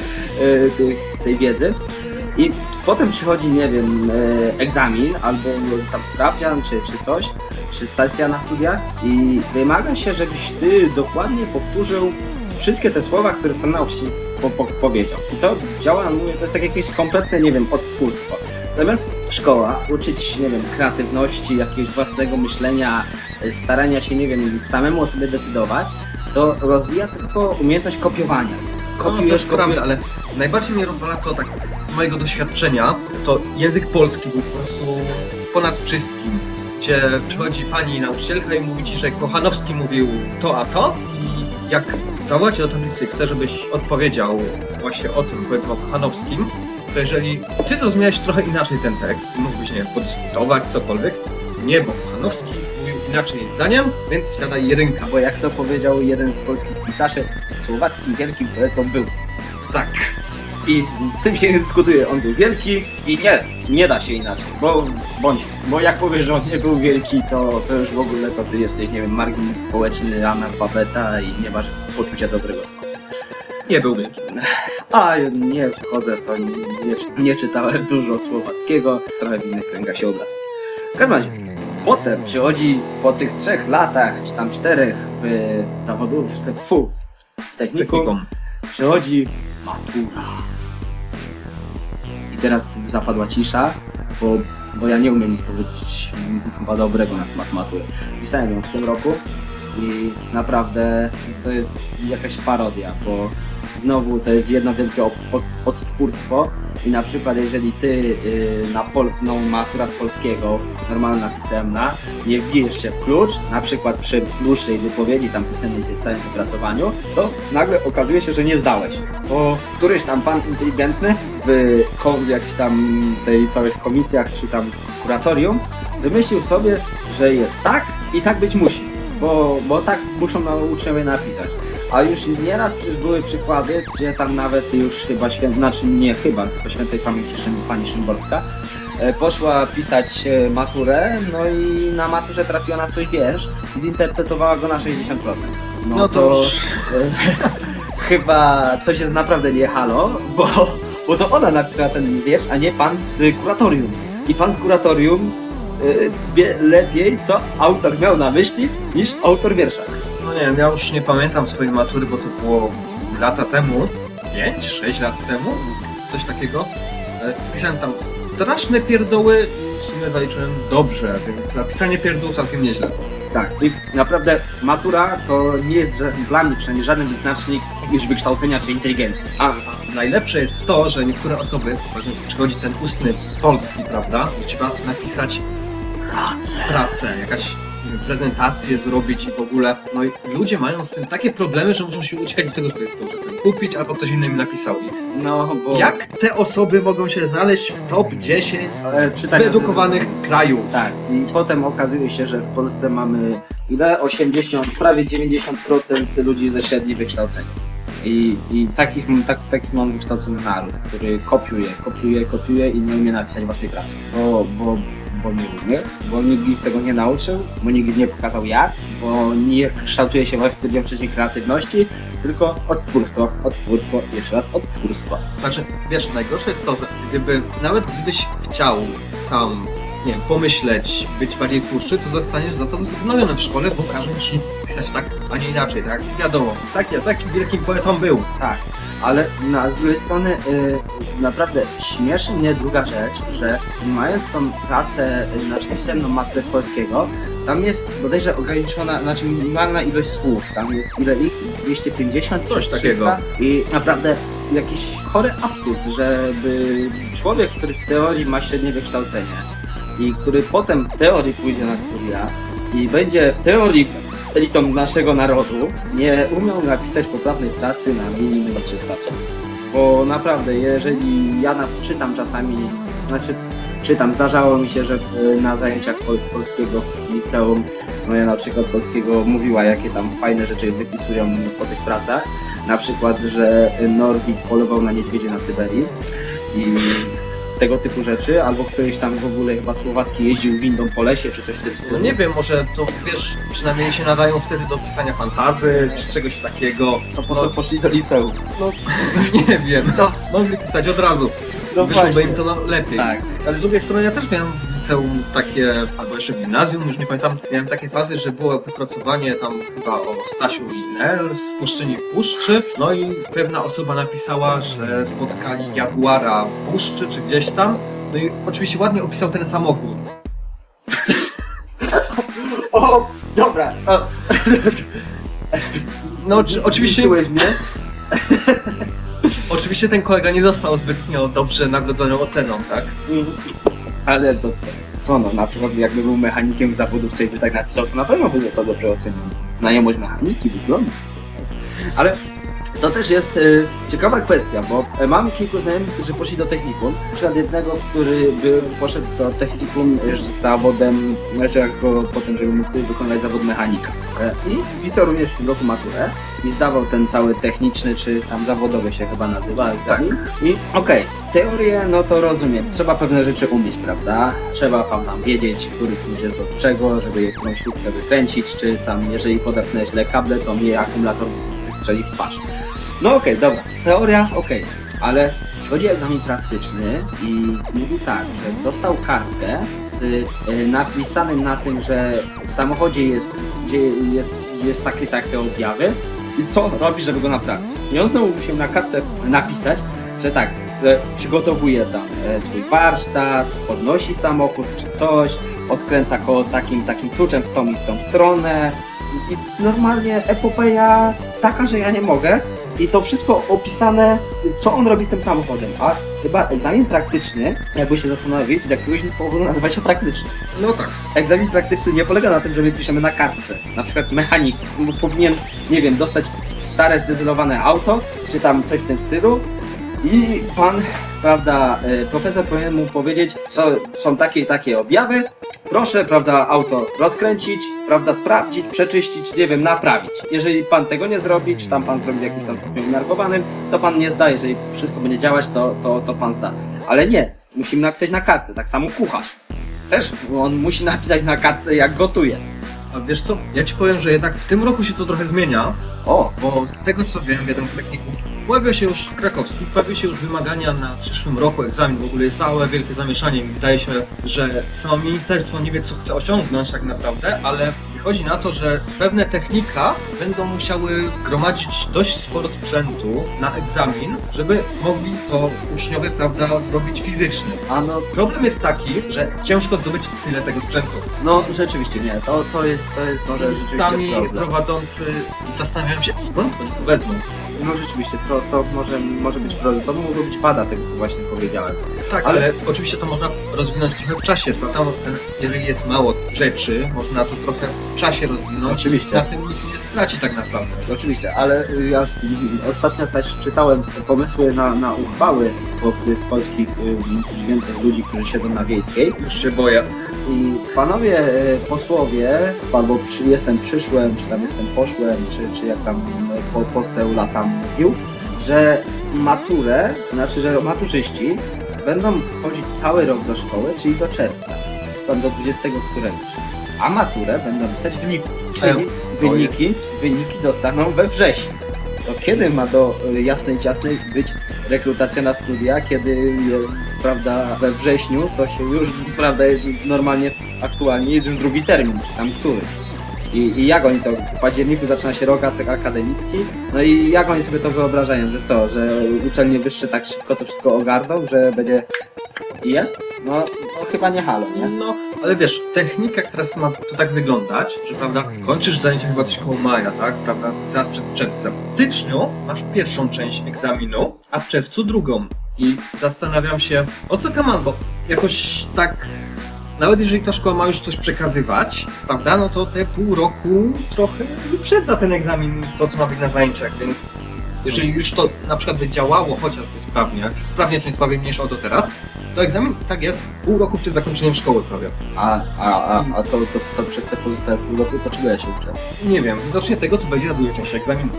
tej, tej wiedzy. I potem przychodzi, nie wiem, egzamin, albo tam sprawdzian, czy, czy coś, czy sesja na studiach i wymaga się, żebyś ty dokładnie powtórzył wszystkie te słowa, które ten nauczyciel po, po, powiedział. I to działa, mówię, to jest tak jakieś kompletne, nie wiem, odtwórstwo. Natomiast szkoła uczyć, nie wiem, kreatywności, jakiegoś własnego myślenia, starania się, nie wiem, samemu o sobie decydować, to rozwija tylko umiejętność kopiowania. Kopiujesz, no, kopiujesz, ale najbardziej mnie rozwala to tak z mojego doświadczenia, to język polski był po prostu ponad wszystkim, gdzie przychodzi pani nauczycielka i mówi ci, że Kochanowski mówił to a to i jak zawołacie do tablicy, chcę, żebyś odpowiedział właśnie o tym, powiedział o Kochanowskim, to jeżeli ty zrozumiałeś trochę inaczej ten tekst i mógłbyś, nie wiem, podyskutować, cokolwiek, nie, bo Kochanowski mówił inaczej zdaniem, więc siadaj jedynka. Bo jak to powiedział jeden z polskich pisarzy, słowackim wielkim poetą był. Tak. I z tym się nie dyskutuje, on był wielki i nie, nie da się inaczej, bo, bo nie. Bo jak powiesz, że on nie był wielki, to, to już w ogóle to ty jesteś, nie wiem, margines społeczny, analfabeta i nie masz poczucia dobrego smaku. Nie był wielki. A nie wchodzę w to, nie, nie, nie czytałem dużo słowackiego, trochę w innych kręgach się obracam. W każdym razie, potem przychodzi po tych trzech latach, czy tam czterech w zawodówce, fu, w technikum, przychodzi matura. I teraz zapadła cisza, bo, bo ja nie umiem nic powiedzieć chyba dobrego na temat matury. Pisałem ją w tym roku i naprawdę to jest jakaś parodia, bo znowu to jest jedno wielkie od, od, odtwórstwo i na przykład jeżeli ty yy, na polską matura z polskiego, normalna pisemna, nie wbijesz się w klucz, na przykład przy dłuższej wypowiedzi tam pisemnej w całym wypracowaniu, to nagle okazuje się, że nie zdałeś. Bo któryś tam pan inteligentny w, w jakichś tam tej całych komisjach czy tam w kuratorium wymyślił sobie, że jest tak i tak być musi. Bo, bo tak muszą na uczniowie napisać. A już nieraz przecież były przykłady, gdzie tam nawet już chyba święta, znaczy nie chyba, to świętej pamięci Szym, pani Szymborska, e, poszła pisać e, maturę, no i na maturze trafiła na swój wiersz i zinterpretowała go na sześćdziesiąt procent. No, no to, to e, chyba coś jest naprawdę nie halo, bo, bo to ona napisała ten wiersz, a nie pan z kuratorium. I pan z kuratorium wie lepiej, co autor miał na myśli, niż autor wiersza. No nie wiem, ja już nie pamiętam swojej matury, bo to było lata temu, pięć, sześć lat temu, coś takiego. Pisałem tam straszne pierdoły, sumie zaliczyłem dobrze, więc napisanie pierdół całkiem nieźle. Tak, i naprawdę matura to nie jest żaden, dla mnie przynajmniej żaden wyznacznik niż wykształcenia czy inteligencji. A najlepsze jest to, że niektóre osoby, właśnie przychodzi ten ustny polski, prawda, że trzeba napisać pracę, pracę jakaś nie wiem, prezentację zrobić i w ogóle, no i ludzie mają z tym takie problemy, że muszą się uciekać do tego, żeby to kupić, albo ktoś inny im napisał. No, bo... Jak te osoby mogą się znaleźć w top dziesięć czytania wyedukowanych żeby... krajów? Tak, i potem okazuje się, że w Polsce mamy ile? osiemdziesiąt, prawie dziewięćdziesiąt procent ludzi ze średnim wykształceniem. I, i takich, tak, takich mam wykształcony naród, który kopiuje, kopiuje, kopiuje i nie umie napisać własnej pracy. Bo, bo, bo nie umie, bo nikt ich tego nie nauczył, bo nikt nie pokazał jak, bo nie kształtuje się we studium wcześniej kreatywności, tylko odtwórstwo, odtwórstwo, jeszcze raz odtwórstwo. Znaczy, wiesz, najgorsze jest to, że gdyby, nawet gdybyś chciał sam, nie wiem, pomyśleć, być bardziej twórczy, to zostaniesz za to zgnowiony w szkole, bo każą ci pisać tak, a nie inaczej, tak? Wiadomo, tak, ja taki wielkim poetą był. Tak, ale na, z drugiej strony yy, naprawdę śmieszy mnie druga rzecz, że mając tą pracę, yy, znaczy pisemną maturę z polskiego, tam jest bodajże ograniczona, znaczy minimalna ilość słów, tam jest ile ich? dwieście pięćdziesiąt? Coś takiego. I naprawdę jakiś chory absurd, żeby człowiek, który w teorii ma średnie wykształcenie i który potem w teorii pójdzie na studia i będzie w teorii elitą naszego narodu, nie umiał napisać poprawnej pracy na minimum trzysta słów. Bo naprawdę, jeżeli ja czytam czasami, znaczy czytam, zdarzało mi się, że na zajęciach z polskiego w liceum, no ja na przykład polskiego mówiła, jakie tam fajne rzeczy wypisują po tych pracach. Na przykład, że Norwid polował na niedźwiedzie na Syberii i tego typu rzeczy, albo któryś tam w ogóle chyba Słowacki jeździł windą po lesie, czy coś w tym stylu. No nie wiem, może to, wiesz, przynajmniej się nadają wtedy do pisania fantazy, czy czegoś takiego. To po co no, poszli do liceum? No, nie wiem, no, mogli pisać od razu. No wyszłoby właśnie. im to lepiej. Tak. Ale z drugiej strony ja też miałem w liceum takie, albo jeszcze w gimnazjum, już nie pamiętam, miałem takie fazy, że było wypracowanie tam chyba o Stasiu i Nel z Puszczyni w Puszczy, no i pewna osoba napisała, że spotkali jaguara w puszczy, czy gdzieś tam, no i oczywiście ładnie opisał ten samochód. O, dobra. O. No czy, oczywiście... mnie? Oczywiście ten kolega nie został zbytnio dobrze nagrodzoną oceną, tak? Ale to co no, na przykład jakby był mechanikiem zawodów, i by tak napisał, to na pewno by został dobrze oceniony. Znajomość mechaniki, wyglądu. Ale to też jest y, ciekawa kwestia, bo y, mam kilku znajomych, którzy poszli do technikum. Na przykład jednego, który by poszedł do technikum y, z zawodem, znaczy jako potem, żeby mógł wykonywać zawód mechanika. Y, I pisał również w tym roku maturę i zdawał ten cały techniczny, czy tam zawodowy się chyba nazywa. Tak. I okej, okay, teorię, no to rozumiem, trzeba pewne rzeczy umieć, prawda? Trzeba tam, tam wiedzieć, który klucz jest do czego, żeby jakąś śrubkę wykręcić, czy tam, jeżeli podepnę źle kable, to mnie akumulator wystrzeli w twarz. No okej, okay, dobra, teoria okej, okay. Ale przychodzi egzamin praktyczny i mówi tak, że dostał kartkę z y, napisanym na tym, że w samochodzie jest, gdzie jest, jest takie, takie objawy i co on robi, żeby go naprawić. I on znowu musi na kartce napisać, że tak, że przygotowuje tam e, swój warsztat, podnosi samochód czy coś, odkręca koło takim, takim kluczem w tą i w tą stronę i, i normalnie epopeja taka, że ja nie mogę. I to wszystko opisane, co on robi z tym samochodem, a chyba egzamin praktyczny, jakby się zastanowić, z jakiegoś powodu nazywa się praktyczny. No tak. Egzamin praktyczny nie polega na tym, że my piszemy na kartce. Na przykład mechanik powinien, nie wiem, dostać stare, zdecydowane auto, czy tam coś w tym stylu i pan, prawda, profesor powinien mu powiedzieć, co są takie i takie objawy, proszę, prawda, auto rozkręcić, prawda, sprawdzić, przeczyścić, nie wiem, naprawić. Jeżeli pan tego nie zrobi, czy tam pan zrobi w jakimś tam stopniu umiarkowanym, to pan nie zda. Jeżeli wszystko będzie działać, to, to, to pan zda. Ale nie, musimy napisać na kartce, tak samo kucharz. Też on musi napisać na kartce, jak gotuje. A wiesz co, ja ci powiem, że jednak w tym roku się to trochę zmienia. O, bo z tego co wiem, w jednym z techników pojawił się już krakowski, pojawiły się już wymagania na przyszłym roku egzamin. W ogóle jest całe wielkie zamieszanie. Mi wydaje się, że samo ministerstwo nie wie, co chce osiągnąć tak naprawdę, ale chodzi na to, że pewne technika będą musiały zgromadzić dość sporo sprzętu na egzamin, żeby mogli to uczniowie, prawda, zrobić fizycznie. A no, Problem jest taki, że ciężko zdobyć tyle tego sprzętu. no rzeczywiście nie, to, to jest, to jest może I rzeczywiście sami problem. prowadzący zastanawiają się, skąd oni to wezmą. No rzeczywiście, to, to może, może być problem, to mogło być wada tego, co właśnie powiedziałem. Tak, ale, ale oczywiście to można rozwinąć trochę w czasie, prawda? No, jeżeli jest mało rzeczy, można to trochę w czasie rozwinąć. Oczywiście. Na tym nikt nie straci tak naprawdę. Oczywiście, ale ja s- ostatnio też czytałem pomysły na, na uchwały po tych polskich y, świętych ludzi, którzy siedzą na Wiejskiej. Już się boję. I panowie y, posłowie, albo przy, jestem przyszłem, czy tam jestem poszłem, czy, czy jak tam y, po, poseł latam mówił, że maturę, znaczy, że maturzyści będą chodzić cały rok do szkoły, czyli do czerwca, tam do dwudziestego któregoś. A maturę będą pisać w lipcu, czyli wyniki, wyniki dostaną we wrześniu. To kiedy ma do y, jasnej ciasnej być rekrutacja na studia, kiedy jest, prawda, we wrześniu, to się już, prawda, jest normalnie, aktualnie jest już drugi termin, czy tam który. I, I jak oni to, w październiku zaczyna się rok ak- akademicki, no i jak oni sobie to wyobrażają, że co, że uczelnie wyższe tak szybko to wszystko ogarną, że będzie i jest? No, no chyba nie halo, nie? No, ale wiesz, technika, która ma to tak wyglądać, że prawda, kończysz zajęcia chyba coś koło maja, tak, prawda, zaraz przed czerwcem. W styczniu masz pierwszą część egzaminu, a w czerwcu drugą. I zastanawiam się, o co kaman, bo jakoś tak, nawet jeżeli ta szkoła ma już coś przekazywać, prawda, no to te pół roku trochę wyprzedza ten egzamin, to co ma być na zajęciach, więc jeżeli już to na przykład by działało chociażby sprawnie, sprawnie czy niesprawnie mniejsza o to teraz, to egzamin tak jest pół roku przed zakończeniem szkoły prawie. A, a, a, a to, to, to przez te pozostałe pół roku to czego ja się uczę? Nie wiem, widocznie tego, co będzie na drugiej części egzaminu.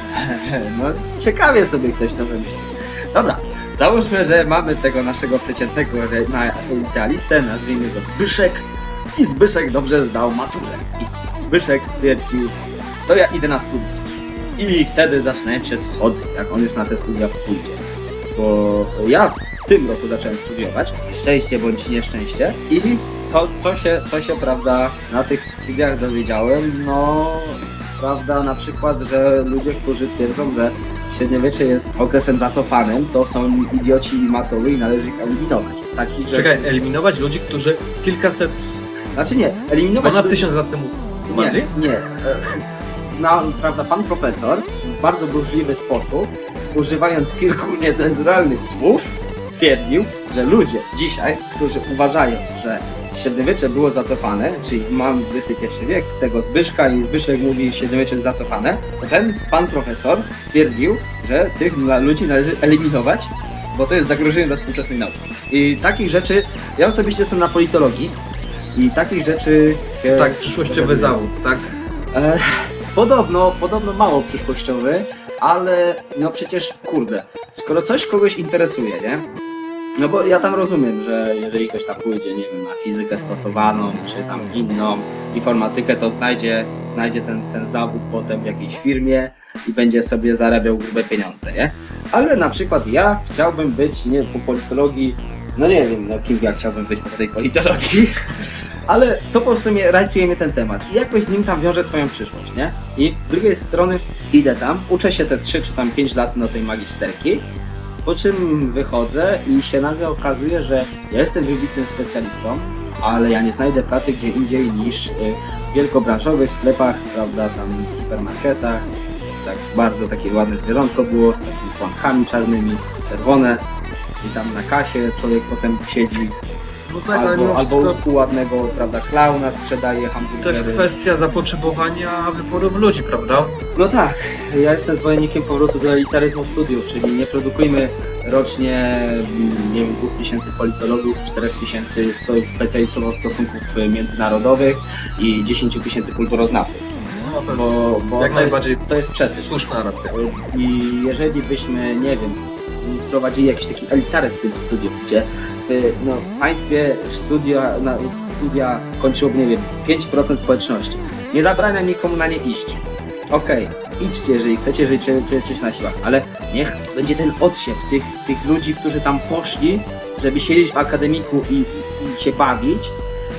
No ciekawie sobie ktoś to wymyślił. Dobra, załóżmy, że mamy tego naszego przeciętnego re- na licealistę, nazwijmy go Zbyszek i Zbyszek dobrze zdał maturę. I Zbyszek stwierdził, to ja idę na studia. I wtedy zaczynają się schody, jak on już na te studia pójdzie. Bo ja w tym roku zacząłem studiować, szczęście bądź nieszczęście, i co, co, się, co się, prawda, na tych studiach dowiedziałem, no, prawda, na przykład, że ludzie, którzy twierdzą, że średniowiecze jest okresem zacofanym, to są idioci i matoły i należy ich eliminować. Takich Czekaj, rzeczy... eliminować ludzi, którzy kilkaset, Znaczy nie, eliminować... ponad ludzi- tysiąc lat temu Nie, umarli? nie. No, prawda, pan profesor w bardzo burzliwy sposób, używając kilku niecenzuralnych słów, stwierdził, że ludzie dzisiaj, którzy uważają, że średniowiecze było zacofane, czyli mam dwudziesty pierwszy wiek, tego Zbyszka i Zbyszek mówi, że średniowiecze jest zacofane, to ten pan profesor stwierdził, że tych ludzi należy eliminować, bo to jest zagrożenie dla współczesnej nauki. I takich rzeczy, ja osobiście jestem na politologii i takich rzeczy... się Tak, przyszłościowy zawód, tak? E, podobno, podobno mało przyszłościowy, ale no przecież, kurde, skoro coś kogoś interesuje, nie? No bo ja tam rozumiem, że jeżeli ktoś tam pójdzie, nie wiem, na fizykę stosowaną, czy tam inną informatykę, to znajdzie, znajdzie ten, ten zawód potem w jakiejś firmie i będzie sobie zarabiał grube pieniądze, nie? Ale na przykład ja chciałbym być, nie po politologii, no nie wiem, no kim ja chciałbym być po tej politologii, ale to po prostu mnie rajcuje mnie ten temat i jakoś z nim tam wiąże swoją przyszłość, nie? I z drugiej strony idę tam, uczę się te trzy czy tam pięć lat na tej magisterki, po czym wychodzę i się nagle okazuje, że ja jestem wybitnym specjalistą, ale ja nie znajdę pracy gdzie indziej niż y, w wielkobranżowych sklepach, prawda, tam w hipermarketach. Tak bardzo takie ładne zwierzątko było z takimi płankami czarnymi, czerwone i tam na kasie człowiek potem siedzi. No tak, ale Albo, mimo albo wszystko u ładnego, prawda, klauna sprzedaje też hamburgery. kwestia zapotrzebowania wyborów ludzi, prawda? No tak, ja jestem zwolennikiem powrotu do elitaryzmu studiów, czyli nie produkujmy rocznie, nie wiem, dwóch tysięcy politologów, czterech tysięcy specjalistów od stosunków międzynarodowych i dziesięciu tysięcy kulturoznawców. No, to Bo, bo jak to najbardziej jest, to jest przesył. słuszna racja. I jeżeli byśmy, nie wiem, wprowadzili jakiś taki elitaryzm tych studiów, gdzie w no, w państwie studia, na, studia kończyłoby, nie wiem, pięć procent społeczności. Nie zabrania nikomu na nie iść. Okej, okay, idźcie, jeżeli chcecie, jeżeli czujecie się na siłach, ale niech będzie ten odsiew tych, tych ludzi, którzy tam poszli, żeby siedzieć w akademiku i, i się bawić,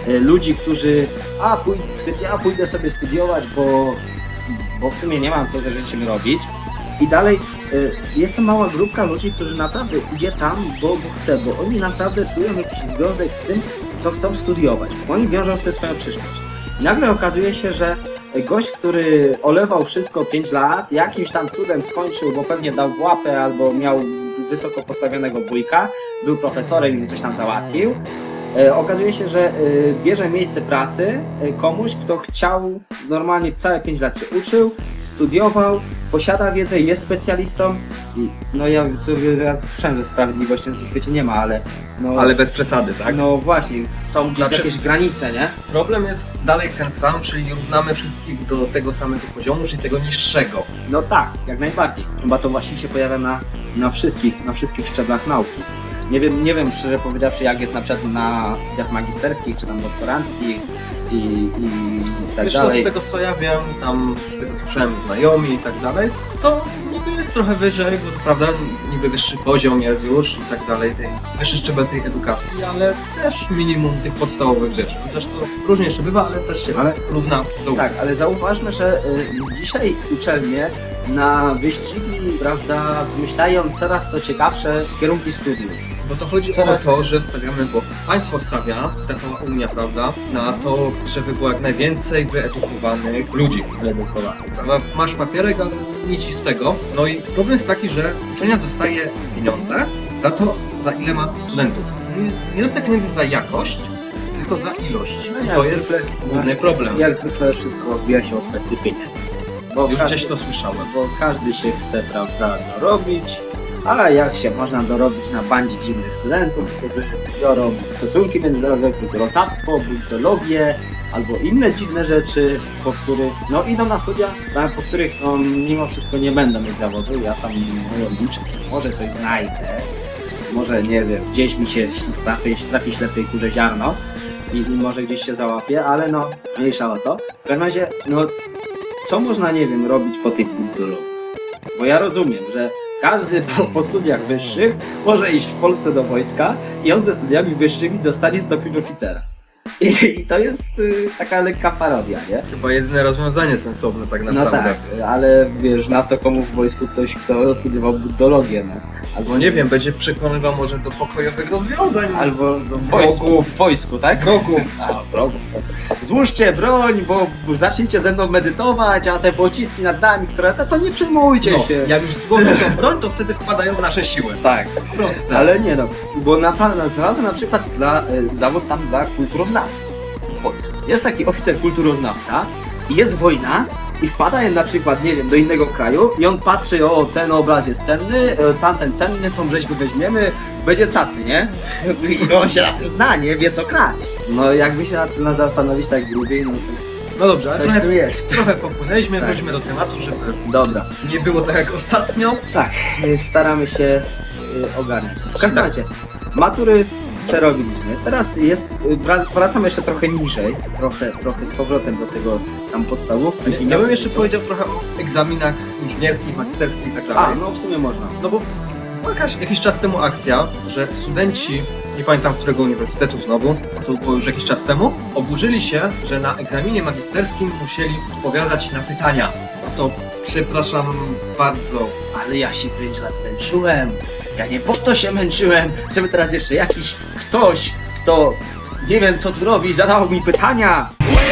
y, ludzi, którzy a, pój ja pójdę sobie studiować, bo, bo w sumie nie mam co ze życiem robić. I dalej y, jest to mała grupka ludzi, którzy naprawdę idzie tam, bo, bo chce, bo oni naprawdę czują jakiś związek z tym, co chcą studiować, bo oni wiążą w tym swoją przyszłość. I nagle okazuje się, że gość, który olewał wszystko pięć lat, jakimś tam cudem skończył, bo pewnie dał w łapę albo miał wysoko postawionego wujka, był profesorem i coś tam załatwił. E, okazuje się, że e, bierze miejsce pracy e, komuś, kto chciał normalnie całe pięć lat się uczył, studiował, posiada wiedzę, jest specjalistą. I, no ja sobie raz słyszałem, że sprawiedliwości na tym świecie nie ma, ale... No, ale bez przesady, tak? No właśnie, są gdzieś Znaczy, jakieś granice, nie? Problem jest dalej ten sam, czyli równamy wszystkich do tego samego poziomu, czyli tego niższego. No tak, jak najbardziej. Chyba to właśnie się pojawia na, na wszystkich, na wszystkich szczeblach nauki. Nie wiem, nie wiem szczerze powiedziawszy, jak jest na przykład na studiach magisterskich czy tam doktoranckich i, i, i tak Wiesz, dalej. z tego co ja wiem, tam z tego co słyszałem znajomi i tak dalej, to niby jest trochę wyżej, bo to prawda, niby wyższy poziom jest już i tak dalej, tej, wyższy szczebel tej edukacji, ale też minimum tych podstawowych rzeczy. Chociaż to różnie jeszcze bywa, ale też się ale, równa do Tak, ale zauważmy, że y, dzisiaj uczelnie na wyścigi, prawda, wymyślają coraz to ciekawsze kierunki studiów. Bo to chodzi Coraz... o to, że stawiamy, bo państwo stawia, ta cała Unia, prawda, na to, żeby było jak najwięcej wyedukowanych ludzi. Wyedukowanych. Prawda? Masz papierek, ale nic z tego. No i problem jest taki, że uczelnia dostaje pieniądze za to, za ile ma studentów. Nie, nie dostaje pieniędzy za jakość, tylko za ilość. No to jest zwykle, główny problem. Jak zwykle wszystko odbija się od kwestii pieniędzy. Bo już każdy, gdzieś to słyszałem. Bo każdy się chce, prawda, dorobić, a jak się można dorobić na bandzie dziwnych studentów, którzy biorą stosunki międzynarodowe, kulturoznawstwo, budżologię albo inne dziwne rzeczy, po których, no idą na studia, po których no, mimo wszystko nie będą mieć zawodu. Ja tam liczę, może coś znajdę, może nie wiem, gdzieś mi się trafi, trafi ślepej kurze ziarno i, i może gdzieś się załapie, ale no mniejsza o to. W każdym razie, no co można, nie wiem, robić po tej kulturze? Bo ja rozumiem, że każdy po, po studiach wyższych może iść w Polsce do wojska i on ze studiami wyższymi dostanie stopień oficera. I, i to jest y, taka lekka parodia, nie? Chyba jedyne rozwiązanie sensowne tak naprawdę. No tak, ale wiesz, na co komu w wojsku ktoś, kto studiował buddologię, no. Albo nie wiem, będzie przekonywał może do pokojowych rozwiązań. Albo do wojsku, w wojsku, tak? Wrogów. A, wrogów. Złóżcie broń, bo zacznijcie ze mną medytować, a te pociski nad nami, które... No to nie przejmujcie no, się. Jak już złożą tą broń, to wtedy wpadają w nasze siły. Tak. Proste. Ale nie no, bo naprawdę znalazłem na przykład dla, y, zawód tam dla kulturoznawcy w Polsce. Jest taki oficer kulturoznawca i jest wojna i wpada na przykład, nie wiem, do innego kraju i on patrzy, o, ten obraz jest cenny, tamten cenny, tą rzeźbę weźmiemy, będzie cacy, nie? I on się na tym zna, nie? Wie co kraść. No jakby się nad tym zastanowić tak grubiej, no to... No dobrze, ale coś trochę, tu jest. Trochę popłynęliśmy, Tak. wróćmy do tematu, żeby Dobra. nie było tak jak ostatnio. Tak, staramy się y, ogarniać. W każdym razie, matury te robiliśmy. Teraz jest, wra- wracamy jeszcze trochę niżej, trochę, trochę z powrotem do tego tam podstawówki. Ja, ja bym jeszcze powiedział trochę o egzaminach inżynierskich, magisterskich i tak dalej. A, no w sumie można. No bo była jakaś, jakiś czas temu akcja, że studenci, nie pamiętam którego uniwersytetu znowu, to było już jakiś czas temu, oburzyli się, że na egzaminie magisterskim musieli odpowiadać na pytania. To przepraszam bardzo. Ale ja się pięć lat męczyłem. Ja nie po to się męczyłem, żeby teraz jeszcze jakiś ktoś, kto nie wiem co tu robi, zadawał mi pytania.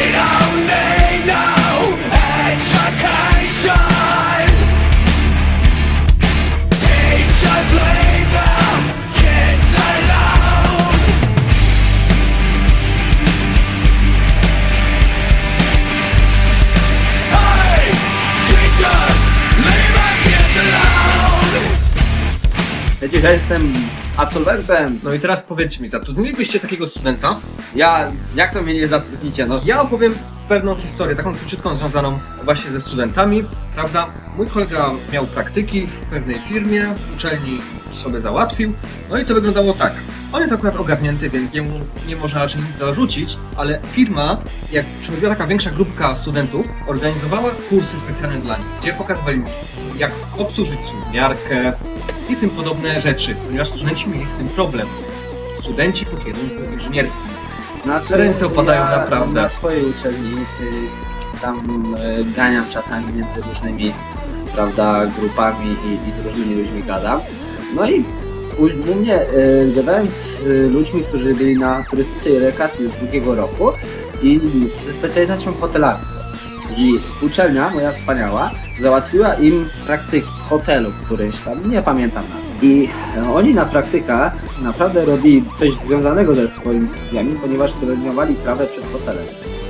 Wiecie, że jestem absolwentem. No i teraz powiedzcie mi, zatrudnilibyście takiego studenta? Ja, jak to mnie nie zatrudnicie? No, Ja opowiem pewną historię, taką króciutką, związaną właśnie ze studentami, prawda? Mój kolega miał praktyki w pewnej firmie, uczelni sobie załatwił, no i to wyglądało tak. On jest akurat ogarnięty, więc jemu nie można raczej nic zarzucić, ale firma, jak przychodziła taka większa grupka studentów, organizowała kursy specjalne dla nich, gdzie pokazywali mi, jak obsłużyć sumiarkę i tym podobne rzeczy, ponieważ studenci mieli z tym problem. Studenci po kierunku inżynierskim. Znaczy, Ręce opadają ja naprawdę. Na swojej uczelni y, tam y, ganiam czasami między różnymi, prawda, grupami i, i z różnymi ludźmi gadam. No i u, u mnie y, gadałem z y, ludźmi, którzy byli na turystyce i rekreacji z drugiego roku i ze specjalizacją hotelarstwo. I uczelnia, moja wspaniała, załatwiła im praktyki w hotelu któryś tam, nie pamiętam nawet. I e, oni na praktykach naprawdę robili coś związanego ze swoimi studiami, ponieważ pielęgnowali trawę przed hotelem.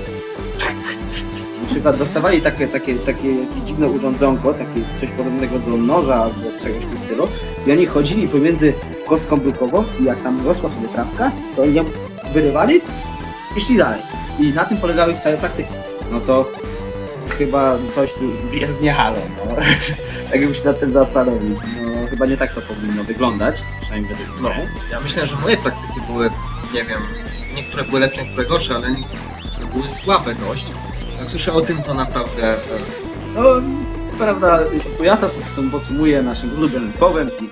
Na przykład dostawali takie, takie, takie dziwne urządzonko, takie coś podobnego do noża albo czegoś w tym stylu i oni chodzili pomiędzy kostką brukową i jak tam rosła sobie trawka, to oni ją wyrywali i szli dalej. I na tym polegały ich całe praktyki. No to chyba coś tu jest nie halo, no. Tak jakby się nad tym zastanowić. No chyba nie tak to powinno wyglądać, przynajmniej według No, mnie. ja myślę, że moje praktyki były, nie wiem, niektóre były lepsze, niektóre gorsze, ale niektóre były słabe dość. Jak słyszę o tym, to naprawdę... No, prawda, ja to podsumuję naszym ulubionym słowem i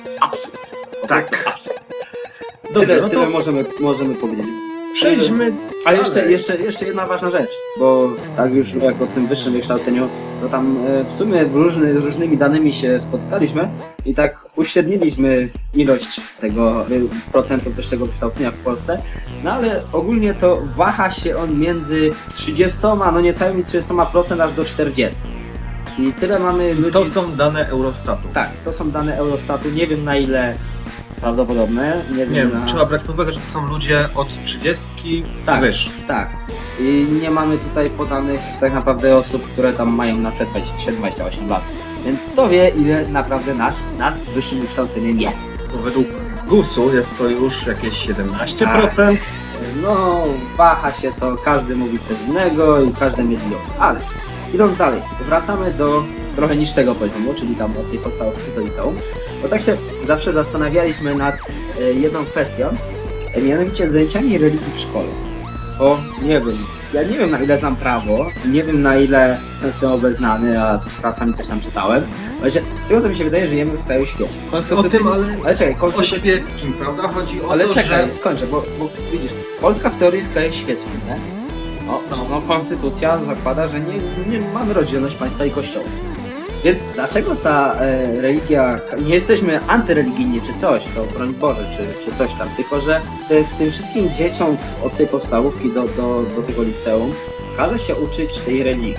Tak. Dobrze, tyle, no to- tyle możemy, możemy powiedzieć. Przejdźmy A jeszcze, dalej. jeszcze, jeszcze jedna ważna rzecz, bo tak już jak o tym wyższym wykształceniu, to tam e, w sumie w różny, z różnymi danymi się spotkaliśmy i tak uśredniliśmy ilość tego y, procentu wyższego wykształcenia w Polsce, no ale ogólnie to waha się on między trzydziestoma, no niecałymi trzydziestoma procent aż do czterdziestu. I tyle mamy ludzi... To są dane Eurostatu. Tak, to są dane Eurostatu, nie wiem na ile prawdopodobne, nie wiem Nie na... wiem, trzeba brać pod uwagę, że to są ludzie od trzydziestki Tak, wyż. tak. I nie mamy tutaj podanych tak naprawdę osób, które tam mają na przykład dwadzieścia siedem dwadzieścia osiem lat. Więc kto wie, ile naprawdę nas, nas z wyższym wykształceniem jest. To według gusu jest to już jakieś siedemnaście procent. No, waha się to, każdy mówi coś innego i każdy mieli oczy. Ale idąc dalej, wracamy do trochę niższego poziomu, czyli tam od tej podstawówki do liceum. Bo tak się zawsze zastanawialiśmy nad e, jedną kwestią, e, mianowicie zajęciami religii w szkole. Bo nie wiem, ja nie wiem na ile znam prawo, nie wiem na ile jestem z tym obeznany, a czasami coś tam czytałem. Właśnie, z tego co mi się wydaje, żyjemy w kraju świeckim. O tym, ale, ale czekaj, o konstytucja... świeckim, prawda? Chodzi o Ale to, czekaj, że... skończę, bo, bo widzisz, Polska w teorii jest krajem świeckim, nie? No, no, no konstytucja zakłada, że nie, nie mamy rozdzielność państwa i kościoła. Więc dlaczego ta e, religia, nie jesteśmy antyreligijni czy coś, to broń Boże, czy, czy coś tam, tylko że te, tym wszystkim dzieciom od tej podstawówki do, do, do tego liceum każe się uczyć tej religii.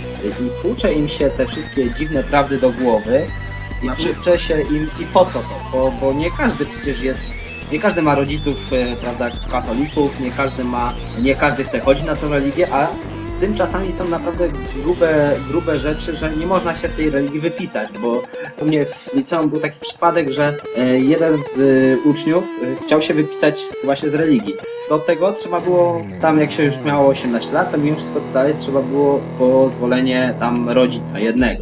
I tłucze im się te wszystkie dziwne prawdy do głowy i Znaczy- tłucze się im i po co to, bo, bo nie każdy przecież jest, nie każdy ma rodziców, e, prawda, katolików, nie każdy ma, nie każdy chce chodzić na tę religię, a z tym czasami są naprawdę grube, grube rzeczy, że nie można się z tej religii wypisać, bo u mnie w liceum był taki przypadek, że e, jeden z e, uczniów e, chciał się wypisać z, właśnie z religii. Do tego trzeba było, tam jak się już miało osiemnaście lat, to mimo wszystko dalej trzeba było pozwolenie tam rodzica jednego.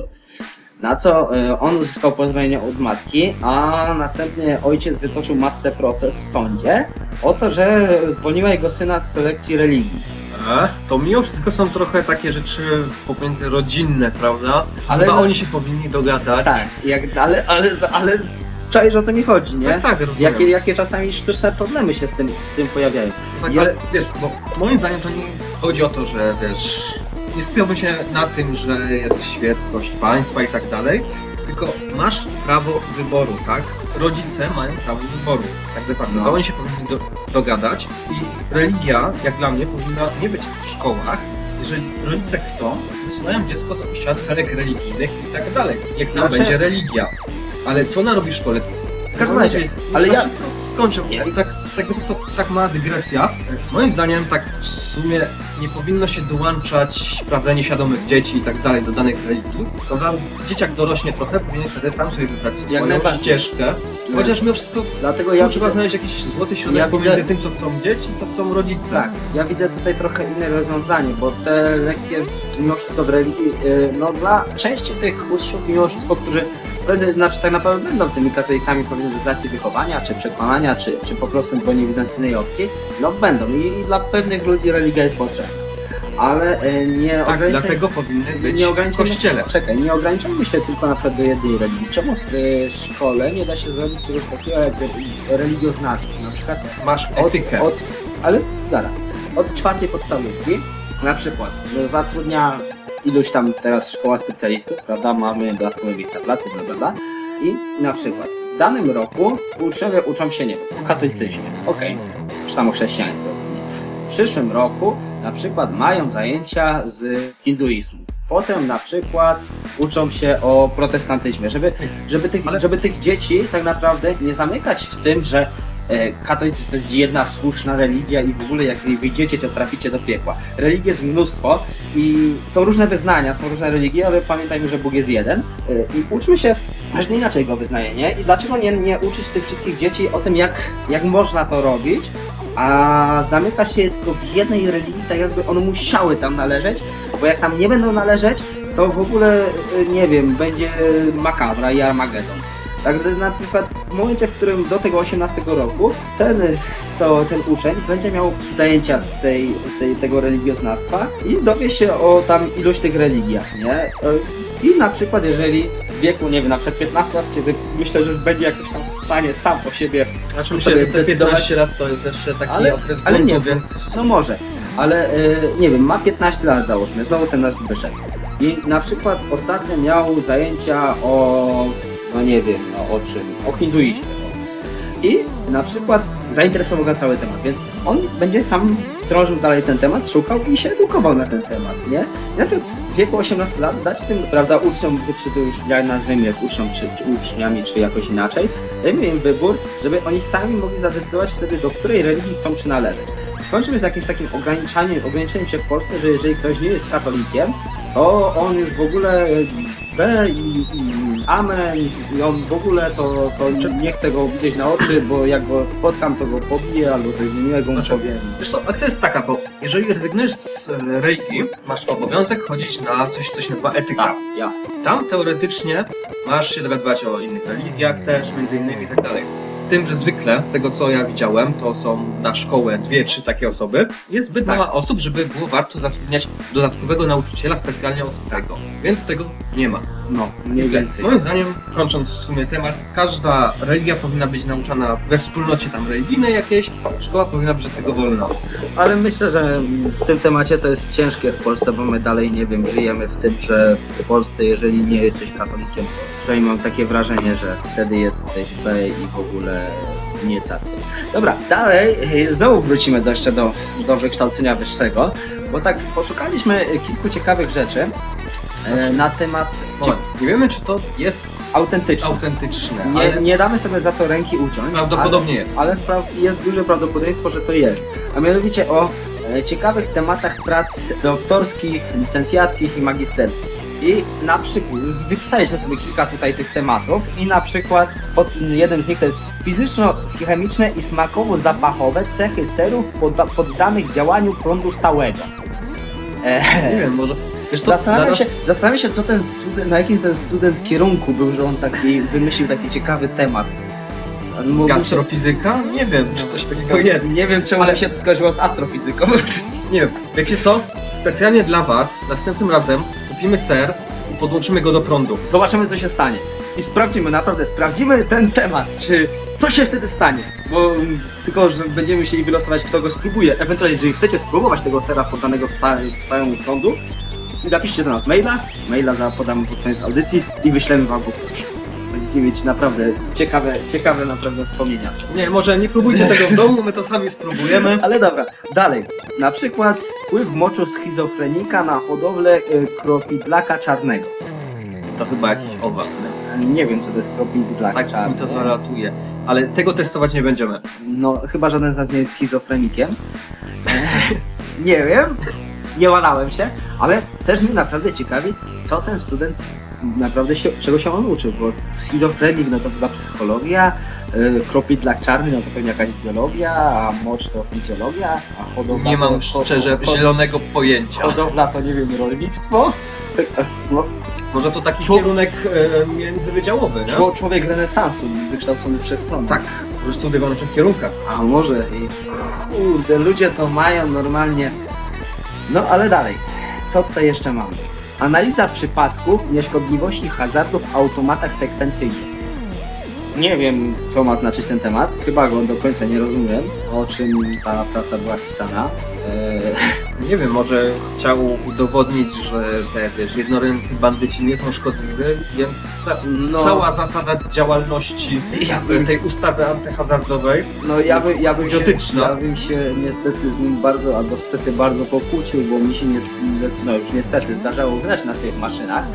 Na co e, on uzyskał pozwolenie od matki, a następnie ojciec wytoczył matce proces w sądzie o to, że zwolniła jego syna z lekcji religii. A, to mimo wszystko są trochę takie rzeczy pomiędzy rodzinne, prawda? Ale Chyba no- oni się powinni dogadać. Tak, jak, ale, ale, ale czaisz o co mi chodzi, nie? Tak, tak, rozumiem. Jakie, jakie czasami sztuczne problemy się z tym, z tym pojawiają. Tak, Ja- ale wiesz, bo moim zdaniem to nie chodzi o to, że wiesz, nie skupiałbym się na tym, że jest świeckość państwa i tak dalej, tylko masz prawo wyboru, tak? Rodzice mają prawo wyboru, tak de facto. No. To oni się powinni do, dogadać i religia, jak dla mnie, powinna nie być w szkołach. Jeżeli rodzice chcą, wysyłają dziecko do kościoła w celach religijnych i tak dalej. Niech tam Znaczy- będzie religia. Ale co ona robi w szkole? W każdym No razie, wiecie, ale ja- skończę, i tak, tak, to, tak mała dygresja. Moim zdaniem tak w sumie nie powinno się dołączać, prawda, nieświadomych dzieci i tak dalej do danych religii. Prawda, dzieciak dorośnie trochę, powinien wtedy sam sobie wybrać swoją najbardziej. ścieżkę. Chociaż mimo wszystko Dlatego ja trzeba widzę, znaleźć jakiś złoty środek Ja pomiędzy widzę- tym, co chcą dzieci i co chcą rodzice. tak, ja widzę tutaj trochę inne rozwiązanie, bo te lekcje mimo wszystko w religii, yy, no dla części tych uczniów mimo wszystko, którzy Wtedy, znaczy tak naprawdę będą tymi katolikami powiedzmy z racji wychowania, czy przekonania, czy, czy po prostu po niewidencyjnej opcji, no będą i, i dla pewnych ludzi religia jest potrzebna. Ale e, nie Tak, ograniczaj... dlatego powinny być nie w ograniczajmy, kościele. Czekaj, nie ograniczajmy się tylko na przykład do jednej religii. Czemu w y, szkole nie da się zrobić czegoś takiego jak religioznawstwo? Na przykład Masz od, etykę. od, ale zaraz. Od czwartej podstawówki, na przykład, no, zatrudnia iluś tam teraz szkoła specjalistów, prawda, mamy dodatkowe miejsca pracy, bla bla bla. I na przykład w danym roku uczniowie uczą się, nie wiem, o katolicyzmie, okej, okay. Czy tam o chrześcijaństwie. W przyszłym roku na przykład mają zajęcia z hinduizmu. Potem na przykład uczą się o protestantyzmie, żeby, żeby, tych, żeby tych dzieci tak naprawdę nie zamykać w tym, że e, katolicyzm to jest jedna słuszna religia i w ogóle jak z niej wyjdziecie, to traficie do piekła. Religii jest mnóstwo i są różne wyznania, są różne religie, ale pamiętajmy, że Bóg jest jeden e, i uczmy się, każdy inaczej go wyznaje, nie? I dlaczego nie, nie uczyć tych wszystkich dzieci o tym, jak, jak można to robić, a zamyka się tylko w jednej religii, tak jakby one musiały tam należeć, bo jak tam nie będą należeć, to w ogóle, nie wiem, będzie makabra i Armagedon. Także na przykład w momencie, w którym do tego osiemnastego roku ten, to, ten uczeń będzie miał zajęcia z, tej, z tej, tego religioznawstwa i dowie się o tam iluś tych religiach, nie? I na przykład jeżeli w wieku, nie wiem, na przykład piętnastu lat, kiedy myślę, że już będzie jakoś tam w stanie sam po siebie znaczy, sobie te piętnaście lat to jest jeszcze taki ale, okres ale buntu, nie, więc... no może, ale e, nie wiem, ma piętnaście lat załóżmy, znowu ten nasz Zbyszek. I na przykład ostatnio miał zajęcia o, no nie wiem, no o czym, o hinduizmie. I na przykład zainteresował go cały temat, więc on będzie sam drążył dalej ten temat, szukał i się edukował na ten temat, nie? I na przykład w wieku osiemnastu lat dać tym, prawda, uczniom, czy to już ja nazwijmy jak uczniom, czy, czy uczniami, czy jakoś inaczej, dajmy im wybór, żeby oni sami mogli zadecydować wtedy, do której religii chcą przynależeć. Skończymy z jakimś takim ograniczaniem, ograniczeniem się w Polsce, że jeżeli ktoś nie jest katolikiem, to on już w ogóle B i, i amen i on w ogóle to, to nie chce go widzieć na oczy, bo jak go spotkam, to go pobiję albo coś innego mu powiem. Wiesz co, akcja jest taka, bo jeżeli rezygnujesz z religii, masz obowiązek chodzić na coś, co się nazywa etyka. Tak, jasne. Tam teoretycznie masz się dowiadywać o innych religiach też, między innymi i tak dalej. Z tym, że zwykle, z tego co ja widziałem, to są na szkołę dwie, trzy takie osoby. Jest zbyt tak. mała osób, żeby było warto zatrudniać dodatkowego nauczyciela specjalnie od tego. Więc tego nie ma. No, mniej więcej. Moim zdaniem, kończąc w sumie temat, każda religia powinna być nauczana we wspólnocie tam religijnej jakiejś, szkoła powinna być od tego wolna. Ale myślę, że w tym temacie to jest ciężkie w Polsce, bo my dalej, nie wiem, żyjemy w tym, że w Polsce, jeżeli nie jesteś katolikiem, przynajmniej mam takie wrażenie, że wtedy jesteś B i w ogóle nie cacy. Dobra, dalej, znowu wrócimy do, jeszcze do, do wykształcenia wyższego, bo tak poszukaliśmy kilku ciekawych rzeczy e, na temat... Moment, nie wiemy, czy to jest autentyczne. autentyczne Nie, ale... nie damy sobie za to ręki uciąć. Prawdopodobnie ale, jest. Ale jest duże prawdopodobieństwo, że to jest. A mianowicie o e, ciekawych tematach prac doktorskich, licencjackich i magisterskich. I na przykład, wypisaliśmy sobie kilka tutaj tych tematów i na przykład pod, jeden z nich to jest fizyczno-chemiczne i smakowo-zapachowe cechy serów podda poddanych działaniu prądu stałego. E, nie wiem, może... Wiesz co, zastanawiam, na... się, zastanawiam się, co ten student, na jakim ten student kierunku był, że on taki wymyślił taki ciekawy temat. Gastrofizyka? Nie wiem, czy coś takiego jest. Nie wiem, czemu ale się to skojarzyło z astrofizyką. Nie wiem. Wiecie co? Specjalnie dla was następnym razem kupimy ser i podłączymy go do prądu. Zobaczymy, co się stanie. I sprawdzimy, naprawdę sprawdzimy ten temat, czy co się wtedy stanie. Bo tylko, że będziemy musieli wylosować, kto go spróbuje. Ewentualnie, jeżeli chcecie spróbować tego sera poddanego stałemu prądu, napiszcie do nas maila, maila za podamy pod koniec audycji i wyślemy wam go. Będziecie mieć naprawdę ciekawe, ciekawe naprawdę wspomnienia. Nie, może nie próbujcie tego w domu, my to sami spróbujemy. Ale dobra, dalej. Na przykład wpływ moczu schizofrenika na hodowlę y, kropidlaka czarnego. To chyba jakiś owad. Nie wiem, co to jest kropidlak tak, czarny. mi to zalatuje. Ale tego testować nie będziemy. No, chyba żaden z nas nie jest schizofrenikiem. Nie wiem. Nie łanałem się, ale też mnie naprawdę ciekawi, co ten student naprawdę się, czego się on uczy, bo schizofrenik no to chyba psychologia, yy, kropidlak czarny no to pewnie jakaś biologia, a mocz to fizjologia, a hodowla nie to... mam szczerze ho, ho, zielonego pojęcia. Hodowla to nie wiem, rolnictwo? No, może to taki człowiek, kierunek e, międzywydziałowy, nie? Czło, człowiek renesansu, wykształcony przed stroną. Tak, po prostu studiował na tych kierunkach. A może i... Kurde, ludzie to mają normalnie... No ale dalej, co tutaj jeszcze mamy? Analiza przypadków nieszkodliwości hazardu w automatach sekwencyjnych. Nie wiem, co ma znaczyć ten temat. Chyba go do końca nie rozumiem, o czym ta praca była pisana. Eee... Nie wiem, może chciał udowodnić, że te, wiesz, jednoręcy bandyci nie są szkodliwi, więc ca No. cała zasada działalności Ja bym- tej ustawy antyhazardowej No ja, by, ja, bym się, idiotyczna. ja bym się niestety z nim bardzo, albo niestety bardzo pokłócił, bo mi się nie, no już niestety zdarzało grać na tych maszynach.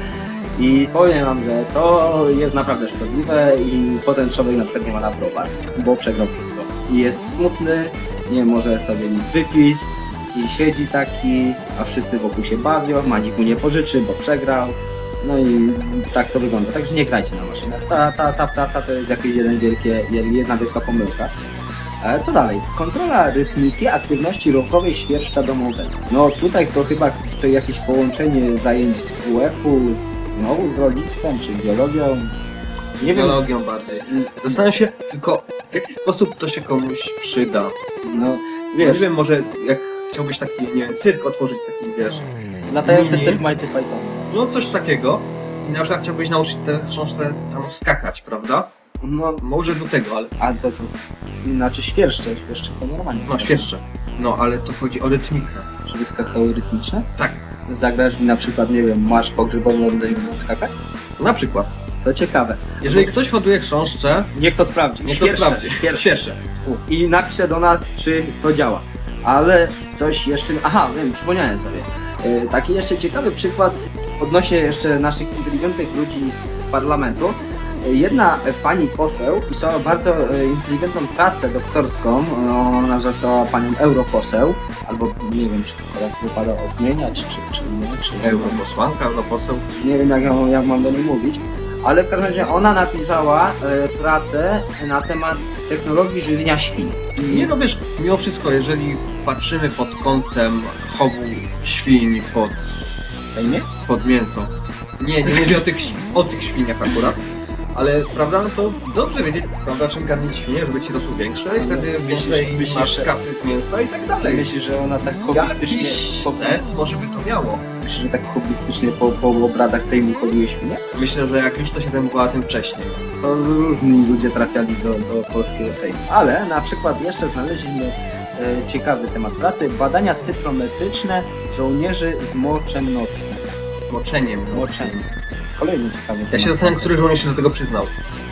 I powiem wam, że to jest naprawdę szkodliwe i potem człowiek na przykład nie ma na browar, bo przegrał wszystko. I jest smutny, nie może sobie nic wypić i siedzi taki, a wszyscy wokół się bawią, ma nikt mu nie pożyczy, bo przegrał. No i tak to wygląda. Także nie grajcie na maszynach. Ta, ta, ta praca to jest jakaś jeden wielkie, jedna wielka pomyłka. E, Co dalej? Kontrola rytmiki aktywności ruchowej świerszcza domowego. No tutaj to chyba co jakieś połączenie zajęć z W F-u, z, znowu z rolnictwem czy biologią. Nie wiem. Biologią bardziej. Zastanawiam się tylko, w jaki sposób to się komuś przyda. No Wiesz, wiesz, nie wiem, może jak chciałbyś taki, nie wiem, cyrk otworzyć, taki, wiesz, latający mini. cyrk Mighty Python. no coś takiego i na przykład chciałbyś nauczyć tę książkę tam skakać, prawda? No, Może do tego, ale... a to co? Znaczy świerszcze, świerszcze to normalnie. No, świerszcze. No, ale to chodzi o rytmikę. Żeby skakały rytmiczne? Tak. Zagrasz mi na przykład, nie wiem, marsz pogrzebowy, będę skakać? Na przykład. To ciekawe. Jeżeli ktoś hoduje chrząszcze, Niech to sprawdzi. niech to Świerszcze, sprawdzi. świerszcze. Świerszcze. I napisze do nas, czy to działa. Ale coś jeszcze... Aha, wiem, przypomniałem sobie. E, Taki jeszcze ciekawy przykład odnośnie jeszcze naszych inteligentnych ludzi z parlamentu. E, Jedna pani poseł pisała bardzo e, inteligentną pracę doktorską. Ona została panią europoseł. Albo nie wiem, czy to tak wypada odmieniać, czy, czy nie. Czy Europosłanka, europoseł. Nie wiem, jak, ją, jak mam do niej mówić. Ale w każdym razie ona napisała e, pracę na temat technologii żywienia świń. Nie no wiesz, mimo wszystko, jeżeli patrzymy pod kątem chowu świń pod, Sejmie? pod mięso. Nie, nie mówię o tych, świ- o tych świniach akurat. Ale prawda, no to dobrze wiedzieć, prawda, czym karmić świnie, żeby ci rosły większe i wtedy więcej myślisz, masz że- kasy z mięsa i tak dalej. Myślisz, że ona tak hobbystycznie, Jakiś po, sens może by to miało. myślisz, że tak hobbystycznie po, po obradach Sejmu hoduje świnie? Myślę, że jak już to się zajmowała tym wcześniej. To różni ludzie trafiali do, do polskiego Sejmu. Ale na przykład jeszcze znaleźliśmy e, ciekawy temat pracy. Badania cyfrometryczne żołnierzy z moczem nocnym. Moczeniem. No. Moczem. Kolejny ciekawy temat. Ja się zastanawiam, który żołnierz się do tego przyznał.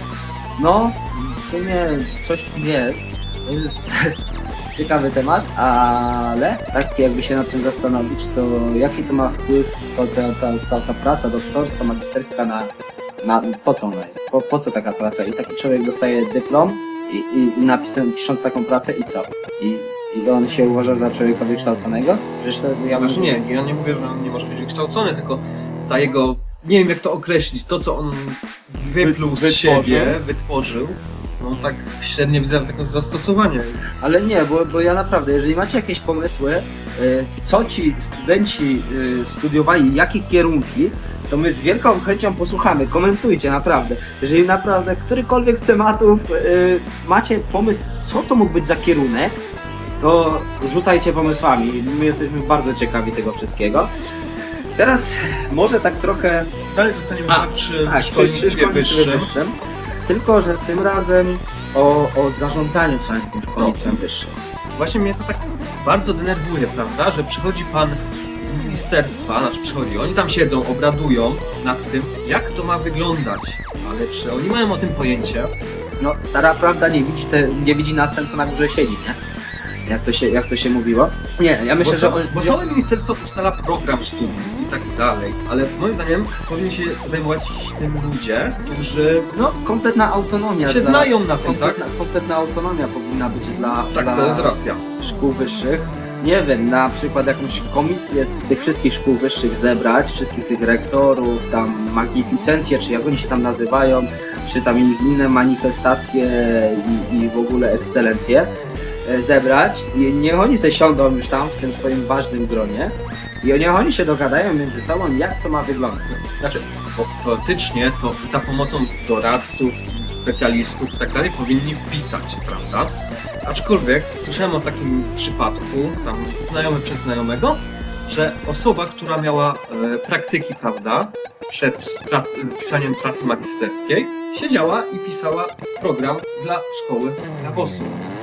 No, w sumie coś w tym jest. To jest ciekawy temat, ale tak jakby się nad tym zastanowić, to jaki to ma wpływ to, ta, ta, ta, ta praca doktorska, magisterska na, na po co ona jest? Po, po co taka praca? I taki człowiek dostaje dyplom i, i, i napisem, pisząc taką pracę i co? I, I on się uważa za człowieka wykształconego? Przecież to ja Znaczy bym- nie, ja nie mówię, że on nie może być wykształcony, tylko ta jego, nie wiem jak to określić, to co on wypluł z Wytworzył. siebie, wytworzył, no tak średnio widzę takie zastosowanie. Ale nie, bo, bo ja naprawdę, jeżeli macie jakieś pomysły, y, co ci studenci y, studiowali, jakie kierunki, to my z wielką chęcią posłuchamy, komentujcie naprawdę. Jeżeli naprawdę którykolwiek z tematów y, macie pomysł, co to mógł być za kierunek, to rzucajcie pomysłami. My jesteśmy bardzo ciekawi tego wszystkiego. Teraz może tak trochę... Dalej zostaniemy A, przy tak, szkolnictwie przy szkolnictwie wyższym. Tylko, że tym razem o, o zarządzaniu całym tym szkolnictwem wyższym. Właśnie mnie to tak bardzo denerwuje, prawda, że przychodzi pan z ministerstwa, znaczy przychodzi, oni tam siedzą, obradują nad tym, jak to ma wyglądać, ale czy oni mają o tym pojęcie? No, stara prawda nie widzi, te, nie widzi nas ten, co na górze siedzi, nie? Jak to się, jak to się mówiło? Nie, ja myślę, bo, że... to, On, bo całe ministerstwo ustala program studiów i tak dalej, ale moim zdaniem powinni się zajmować tym ludzie, którzy no, kompletna autonomia. się dla, znają na tym, tak? kompletna, kompletna autonomia powinna być dla, Tak, dla to jest racja. szkół wyższych. Nie wiem, na przykład jakąś komisję z tych wszystkich szkół wyższych zebrać, wszystkich tych rektorów, tam magnificencje, czy jak oni się tam nazywają, czy tam ich inne manifestacje i, i w ogóle ekscelencje e, zebrać i niech oni se siądą już tam w tym swoim ważnym gronie i niech oni się dogadają między sobą, jak co ma wyglądać. Znaczy, bo teoretycznie to za pomocą doradców, specjalistów i tak dalej powinni wpisać, prawda? Aczkolwiek słyszałem o takim przypadku, tam znajomy przez znajomego, że osoba, która miała e, praktyki, prawda, przed pra pisaniem pracy magisterskiej, siedziała i pisała program dla szkoły dla bosu.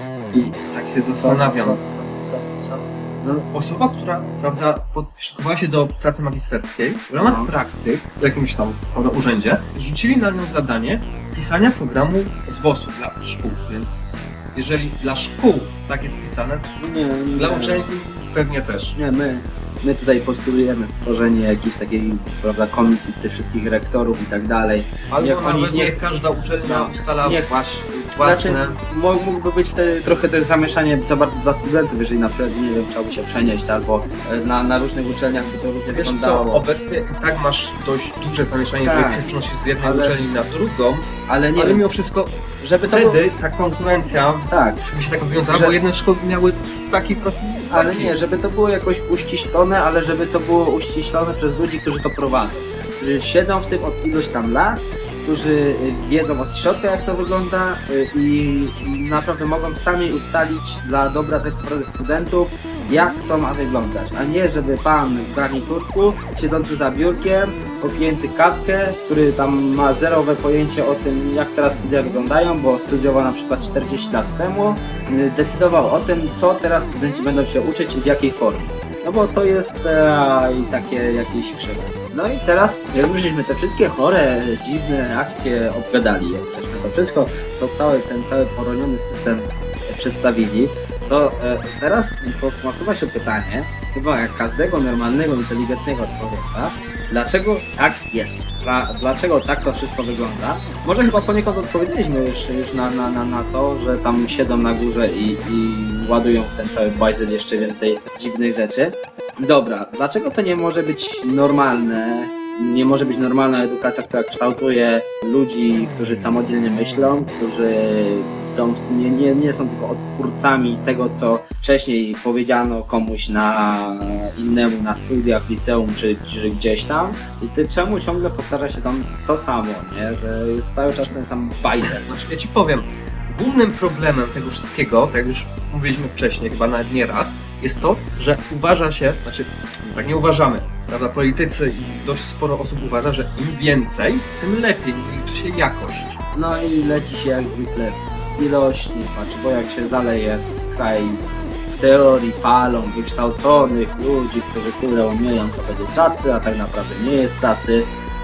I tak się zastanawiam. Co, co, co? No, osoba, która, prawda, szykowała się do pracy magisterskiej, w ramach No. praktyk w jakimś tam prawda, urzędzie, zrzucili na nią zadanie pisania programu z bosu dla szkół, więc jeżeli dla szkół tak jest pisane, to Nie, dla nie. uczelni pewnie też. Nie, my, my tutaj postulujemy stworzenie jakiejś takiej, prawda, komisji z tych wszystkich rektorów i tak dalej. Albo Niech oni- nawet niech- niech każda uczelnia no, ustala niech- włas- Znaczy, własne... mo- mógłby być wtedy trochę też zamieszanie za bardzo dla studentów, jeżeli na przykład, nie wiem, chciałby się przenieść, albo e, na, na różnych uczelniach by to różnie Wiesz wyglądało. co, obecnie i tak masz dość duże zamieszanie, Tak. jeżeli chcesz przenosić z jednej Ale- uczelni na drugą, Ale nie ale wiem, mimo wszystko żeby to wtedy było... ta konkurencja Tak, by się tak wiązała, Że- bo jedne szkoły miały taki profil. ale taki. nie, żeby to było jakoś uściślone, ale żeby to było uściślone przez ludzi, którzy to prowadzą. Którzy siedzą w tym od ilość tam lat, którzy y, wiedzą od środka, jak to wygląda y, i naprawdę mogą sami ustalić dla dobra tych studentów, jak to ma wyglądać, a nie żeby pan w garniturku, siedzący za biurkiem, popijający kawkę, który tam ma zerowe pojęcie o tym, jak teraz studia wyglądają, bo studiował na przykład czterdzieści lat temu, y, decydował o tym, co teraz studenci będą się uczyć i w jakiej formie. No bo to jest e, i takie jakieś krzywe. No i teraz, jak już żeśmy te wszystkie chore, dziwne akcje obgadali, jak żeśmy to wszystko, to cały ten cały poroniony system e, przedstawili, to e, teraz nasuwa się pytanie, chyba jak każdego normalnego, inteligentnego człowieka, dlaczego tak jest? Dla, dlaczego tak to wszystko wygląda? Może chyba poniekąd odpowiedzieliśmy już, już na, na, na, na to, że tam siedzą na górze i, i ładują w ten cały bajzel jeszcze więcej dziwnych rzeczy. Dobra, dlaczego to nie może być normalne? Nie może być normalna edukacja, która kształtuje ludzi, którzy samodzielnie myślą, którzy są, nie, nie, nie są tylko odtwórcami tego, co wcześniej powiedziano komuś na innemu na studiach, w liceum czy, czy gdzieś tam. I ty, czemu ciągle powtarza się tam to samo, nie? Że jest cały czas ten sam bajzel. Znaczy, ja ci powiem, głównym problemem tego wszystkiego, tak jak już mówiliśmy wcześniej, chyba nawet nie raz, jest to, że uważa się, znaczy tak nie uważamy, prawda, politycy i dość sporo osób uważa, że im więcej, tym lepiej, nie liczy się jakość. No i leci się jak zwykle ilość, nie patrz, bo jak się zaleje w kraj w teorii falą wykształconych ludzi, którzy tyle umieją, to będzie cacy, a tak naprawdę nie jest cacy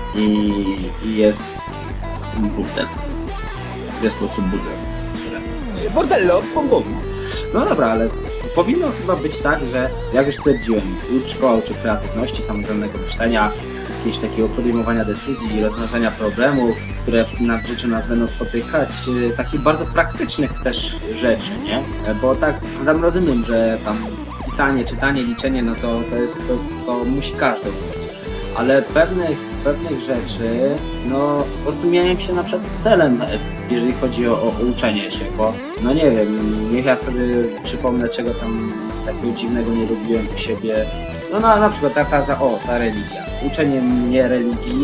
i, i jest burdel. Jest po prostu burdel. Bordello, pomogą. No dobra, ale powinno chyba być tak, że jak już stwierdziłem, szkoła uczy kreatywności, samodzielnego myślenia, jakiegoś takiego podejmowania decyzji i rozwiązania problemów, które na w życiu nas będą spotykać, yy, takich bardzo praktycznych też rzeczy, nie? Bo tak, tam rozumiem, że tam pisanie, czytanie, liczenie, no to, to jest, to, to musi każdy umieć. Ale pewnych, pewnych rzeczy, no po prostu miałem się na przykład celem, jeżeli chodzi o, o uczenie się, bo no nie wiem, niech ja sobie przypomnę, czego tam takiego dziwnego nie robiłem u siebie. No na, na przykład ta, ta, ta, o, ta religia. Uczenie mnie religii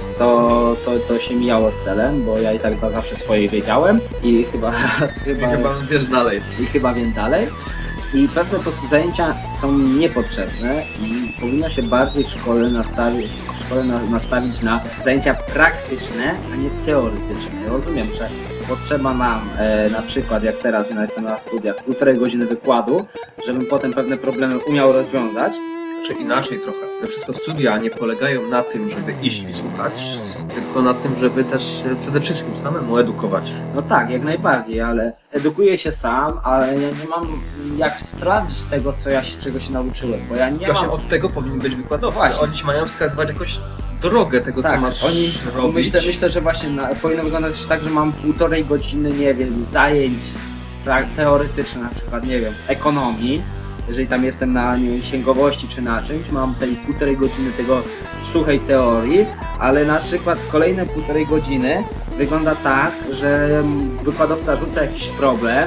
to, to, to się mijało z celem, bo ja i tak zawsze swoje wiedziałem i chyba, chyba, I chyba wiesz dalej. i chyba wiem dalej. I pewne po prostu zajęcia są niepotrzebne i powinno się bardziej w szkole nastawić, w szkole na, nastawić na zajęcia praktyczne, a nie teoretyczne. Ja rozumiem, że potrzeba nam e, na przykład, jak teraz ja jestem na studiach, półtorej godziny wykładu, żebym potem pewne problemy umiał rozwiązać. Czy inaczej trochę. Te wszystko studia nie polegają na tym, żeby iść i słuchać, tylko na tym, żeby też przede wszystkim samemu edukować. No tak, jak najbardziej, ale edukuję się sam, ale ja nie mam jak sprawdzić tego, co ja się, czego się nauczyłem, bo ja nie Właśnie mam... od tego powinni być wykładowcy. Właśnie. Oni ci mają wskazywać jakoś drogę tego, Tak, co masz oni, robić. myślę, myślę, że właśnie na, powinno wyglądać tak, że mam półtorej godziny, nie wiem, zajęć z- teoretycznych, na przykład, nie wiem, ekonomii. Jeżeli tam jestem na, nie wiem, księgowości czy na czymś, mam tej półtorej godziny tego suchej teorii, ale na przykład kolejne półtorej godziny wygląda tak, że wykładowca rzuca jakiś problem,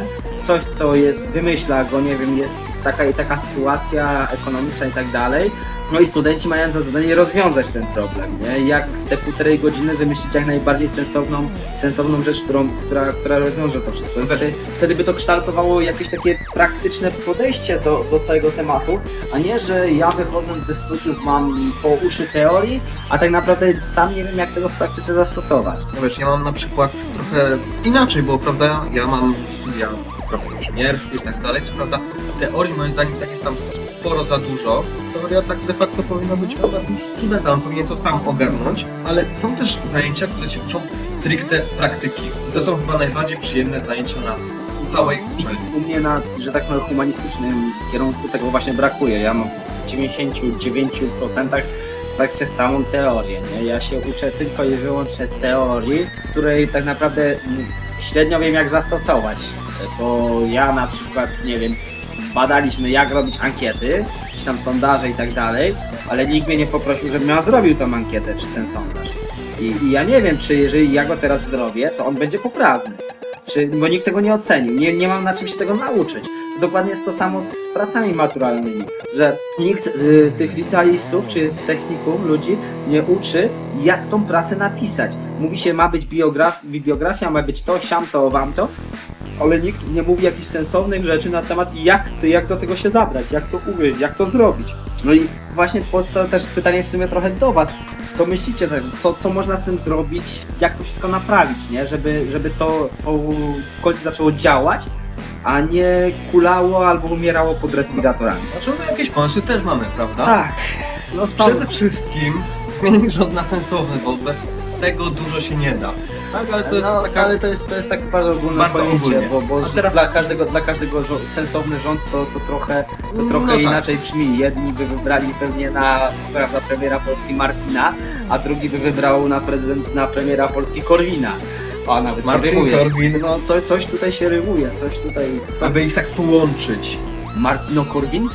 coś, co jest, wymyśla go, nie wiem, jest taka i taka sytuacja ekonomiczna i tak dalej. No i studenci mają za zadanie rozwiązać ten problem, nie? Jak w te półtorej godziny wymyślić jak najbardziej sensowną, sensowną rzecz, którą, która, która rozwiąże to wszystko. I wtedy, wtedy by to kształtowało jakieś takie praktyczne podejście do, do całego tematu, a nie, że ja wychodząc ze studiów mam po uszy teorii, a tak naprawdę sam nie wiem, jak tego w praktyce zastosować. No wiesz, ja mam na przykład trochę inaczej, bo prawda, ja mam studia inżynierskie i tak dalej, co prawda teorii moim zdaniem tak jest tam sporo za dużo. Teoria tak de facto powinna być już studenta, on powinien to sam ogarnąć, ale są też zajęcia, które cię uczą stricte praktyki. To są chyba najbardziej przyjemne zajęcia na całej uczelni. U mnie na, że tak powiem, humanistycznym kierunku tego właśnie brakuje. Ja mam w dziewięćdziesięciu dziewięciu procentach praktycznie samą teorię, nie? Ja się uczę tylko i wyłącznie teorii, której tak naprawdę średnio wiem jak zastosować, bo ja na przykład, nie wiem, badaliśmy jak robić ankiety, czy tam sondaże i tak dalej, ale nikt mnie nie poprosił, żebym ja zrobił tą ankietę, czy ten sondaż. I, i ja nie wiem, czy jeżeli ja go teraz zrobię, to on będzie poprawny. Czy, bo nikt tego nie ocenił, nie, nie mam na czym się tego nauczyć. Dokładnie jest to samo z pracami maturalnymi, że nikt y, tych licealistów czy w technikum ludzi nie uczy, jak tą pracę napisać. Mówi się, ma być biograf, bibliografia, ma być to, siam to, wam to, ale nikt nie mówi jakichś sensownych rzeczy na temat, jak, jak do tego się zabrać, jak to ugryźć, jak to zrobić. No i właśnie to też pytanie w sumie trochę do was. Co myślicie, co, co można z tym zrobić, jak to wszystko naprawić, nie? Żeby, żeby to, to w końcu zaczęło działać, a nie kulało albo umierało pod respiratorami. Znaczy, no jakieś pomysły też mamy, prawda? Tak. No przede wszystkim zmienić rząd na sensowny, bo bez tego dużo się nie da. Tak, ale to jest no, taka... ale to jest, to jest takie bardzo ogólne bardzo pojęcie, ogólnie. bo, bo teraz... dla każdego, dla każdego żo- sensowny rząd to, to trochę, to trochę no tak. inaczej brzmi. Jedni by wybrali pewnie na, prawda, premiera Polski Marcina, a drugi by wybrał na prezydent, na premiera Polski Korwina. A nawet Martin się rymuje. Korwin. No co, coś tutaj się rymuje, coś tutaj... Aby ich tak połączyć. Martino Korwin?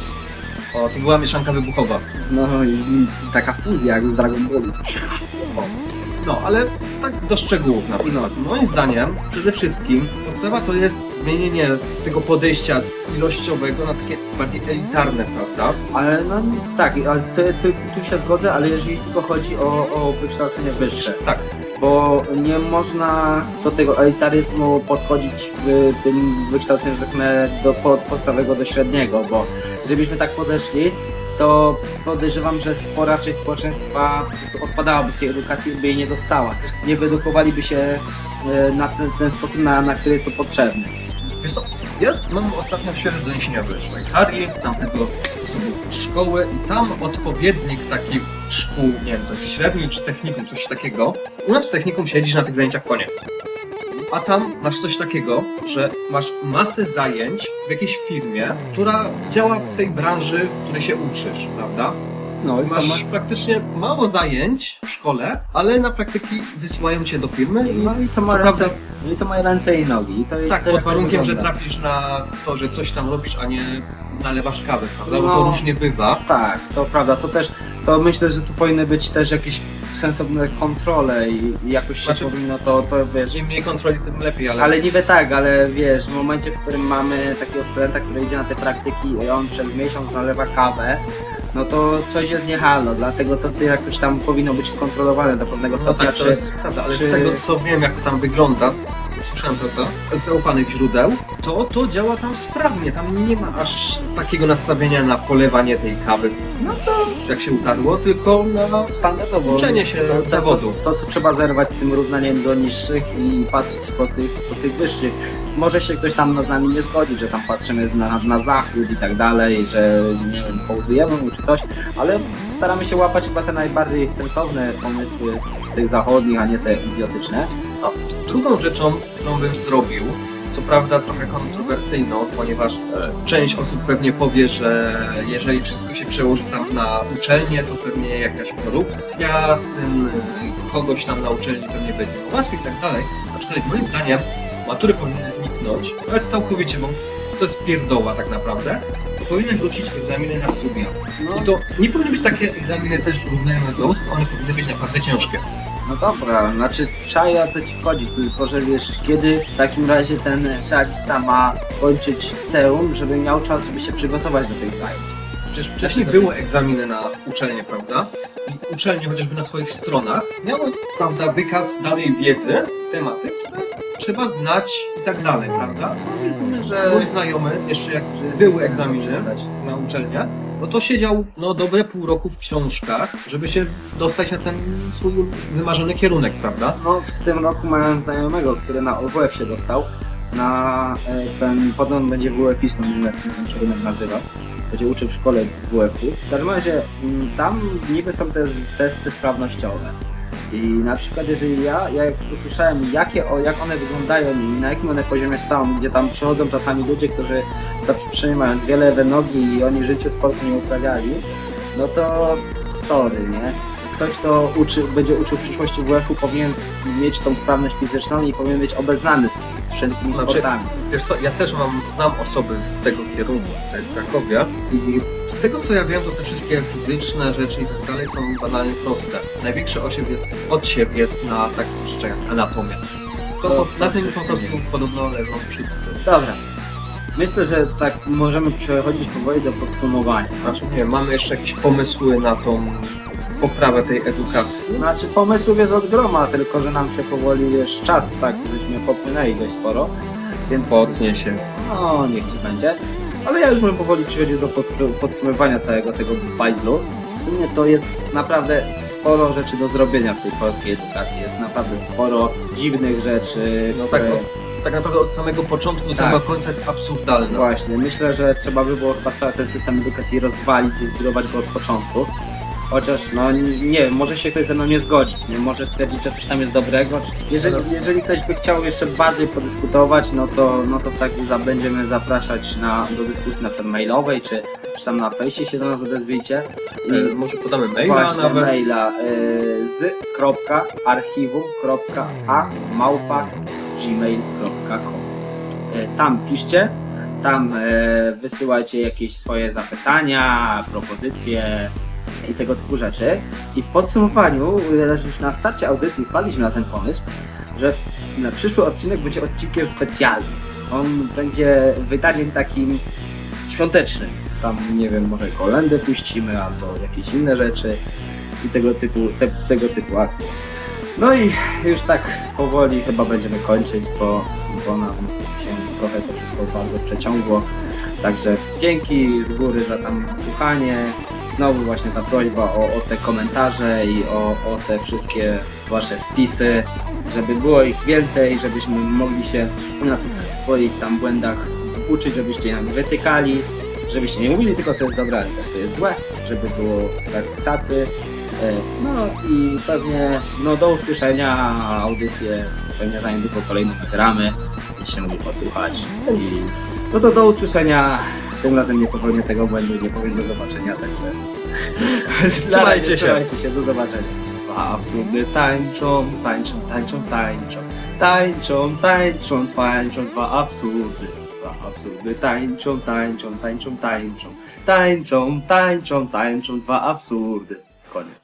O, to była mieszanka wybuchowa. No i taka fuzja jak w Dragon Ballu. No, ale tak do szczegółów na przykład. Moim zdaniem przede wszystkim podstawa to jest zmienienie tego podejścia z ilościowego na takie bardziej elitarne, prawda? Ale no tak, ale ty, ty, tu się zgodzę, ale jeżeli tylko chodzi o, o wykształcenie wyższe. Tak. Bo nie można do tego elitaryzmu podchodzić w tym wykształceniu, że tak powiem, do pod, podstawowego do średniego, bo żebyśmy tak podeszli, to podejrzewam, że spora część społeczeństwa odpadałaby z tej edukacji, by jej nie dostała. Nie wyedukowaliby się na ten, ten sposób, na, na który jest to potrzebne. Wiesz to, ja mam ostatnio świeże doniesienia ze Szwajcarii, z tamtego sposobu szkoły i tam odpowiednik takich szkół, nie wiem, to jest średni czy technikum, coś takiego. U nas w technikum siedzisz na tych zajęciach koniec. A tam masz coś takiego, że masz masę zajęć w jakiejś firmie, która działa w tej branży, w której się uczysz, prawda? No i masz, masz praktycznie mało zajęć w szkole, ale na praktyki wysyłają cię do firmy i, no i to ma ręce, prawda, no i to ma ręce i nogi. I to, tak, to pod warunkiem, że trafisz na to, że coś tam robisz, a nie nalewasz kawy, prawda? Bo no, to różnie bywa. Tak, to prawda. To też, to myślę, że tu powinny być też jakieś sensowne kontrole i, i jakoś się znaczy, powinno to, to wiesz... Im mniej kontroli, tym lepiej, ale... Ale niby tak, ale wiesz, w momencie, w którym mamy takiego studenta, który idzie na te praktyki i on przez miesiąc nalewa kawę, no to coś jest niehalo, dlatego to ty jakoś tam powinno być kontrolowane do pewnego no stopnia. Tak, czy, to jest prawda, ale czy... z tego co wiem, jak to tam wygląda, słyszałem to, to z zaufanych źródeł, to to działa tam sprawnie, tam nie ma aż takiego nastawienia na polewanie tej kawy, no to jak się utarło, tylko na standardowo uczenie się to, zawodu. To, to, to trzeba zerwać z tym równaniem do niższych i patrzeć po tych, po tych wyższych. Może się ktoś tam z nami nie zgodzi, że tam patrzymy na, na zachód i tak dalej, że nie wiem, hołdujemy mu czy coś, ale staramy się łapać chyba te najbardziej sensowne pomysły z tych zachodnich, a nie te idiotyczne. No, drugą rzeczą, którą bym zrobił, co prawda trochę kontrowersyjną, ponieważ e, część osób pewnie powie, że jeżeli wszystko się przełoży tam na uczelnię, to pewnie jakaś korupcja, syn e, kogoś tam na uczelni pewnie będzie łatwiej i tak dalej. Aczkolwiek moim zdaniem matury powinny zniknąć, ale całkowicie, bo to jest pierdoła tak naprawdę. Powinny wrócić egzaminy na studia. No. I to nie powinny być takie egzaminy też równane na głos, tylko one powinny być naprawdę ciężkie. No dobra, znaczy czaja o co ci chodzi, tylko że wiesz, kiedy w takim razie ten licealista ma skończyć liceum, żeby miał czas, żeby się przygotować do tej zajęć. Przecież wcześniej były egzaminy na uczelnię, prawda? I uczelnie chociażby na swoich stronach miały, prawda, wykaz danej wiedzy, tematy, które trzeba znać i tak dalej, prawda? Powiedzmy, że mój znajomy, jeszcze jak były egzaminy na uczelnię, no to siedział no dobre pół roku w książkach, żeby się dostać na ten swój wymarzony kierunek, prawda? No w tym roku miałem znajomego, który na O W F się dostał, na e, ten, potem będzie W F istą, nie wiem jak się ten kierunek nazywa. Będzie uczył w szkole W F-u. W każdym razie m, tam niby są te testy sprawnościowe. I na przykład jeżeli ja, ja jak usłyszałem jakie, o, jak one wyglądają i na jakim one poziomie są, gdzie tam przychodzą czasami ludzie, którzy za przeproszeniem mają dwie lewe nogi i oni w życiu sportu nie uprawiali, no to sorry, nie? Ktoś, kto uczy, będzie uczył w przyszłości W F-u, powinien mieć tą sprawność fizyczną i powinien być obeznany z wszelkimi Znaczy, sportami. Wiesz co, ja też mam, znam osoby z tego kierunku tutaj w Krakowie i z tego co ja wiem, to te wszystkie fizyczne rzeczy i tak dalej są banalnie proste. Największy osiew jest, odsiew jest na takich rzeczach jak anatomia. To, to na tym po prostu podobno leżą wszyscy. Dobra. Myślę, że tak możemy przechodzić powoli do podsumowania. Znaczy nie, mamy jeszcze jakieś pomysły na tą poprawę tej edukacji. Znaczy pomysłów jest od groma, tylko że nam się powoli wiesz czas, tak, żeśmy popłynęli dość sporo, więc... Potnie się. No, niech ci będzie. Ale ja już bym powoli przechodził do podsu- podsumowania całego tego bajzlu. U mnie to jest naprawdę sporo rzeczy do zrobienia w tej polskiej edukacji. Jest naprawdę sporo dziwnych rzeczy. No które... tak, tak naprawdę od samego początku do Tak. samego końca jest absurdalne. Właśnie, myślę, że trzeba by było chyba cały ten system edukacji rozwalić i zbudować go od początku. Chociaż, no nie wiem, może się ktoś ze mną nie zgodzić, nie? Może stwierdzić, że coś tam jest dobrego. Jeżeli, jeżeli ktoś by chciał jeszcze bardziej podyskutować, no to, no to tak będziemy zapraszać na, do dyskusji na przykład mailowej, czy, czy tam na fejsie się do nas odezwijcie. I e, może podamy maila właśnie, nawet. maila y, z kropka archiwum kropka a małpa gmail kropka com. Y, tam piszcie. Tam y, wysyłajcie jakieś swoje zapytania, propozycje i tego typu rzeczy. I w podsumowaniu, już na starcie audycji wpadliśmy na ten pomysł, że na przyszły odcinek będzie odcinkiem specjalnym. On będzie wydaniem takim świątecznym. Tam, nie wiem, może kolędy puścimy, albo jakieś inne rzeczy i tego typu, te, tego typu akcje. No i już tak powoli chyba będziemy kończyć, bo, bo nam się trochę to wszystko bardzo przeciągło. Także dzięki z góry za tam słuchanie. Znowu właśnie ta prośba o, o te komentarze i o, o te wszystkie wasze wpisy, żeby było ich więcej, żebyśmy mogli się na tych swoich tam błędach uczyć, żebyście nam wytykali, żebyście nie mówili tylko co jest dobre, ale też co jest złe, żeby było tak cacy. No i pewnie no do usłyszenia, audycję pewnie za niedługo kolejną nagramy, będziecie mogli posłuchać. I, no to do usłyszenia. Tym razem nie popełnię tego błędu i nie powiem do zobaczenia, także Trzymajcie się. Trzymajcie się, do zobaczenia. Dwa absurdy tańczą, tańczą, tańczą, tańczą. Tańczą, tańczą, tańczą, dwa absurdy. Dwa absurdy tańczą, tańczą, tańczą, tańczą. Tańczą, tańczą, tańczą, dwa absurdy. Koniec.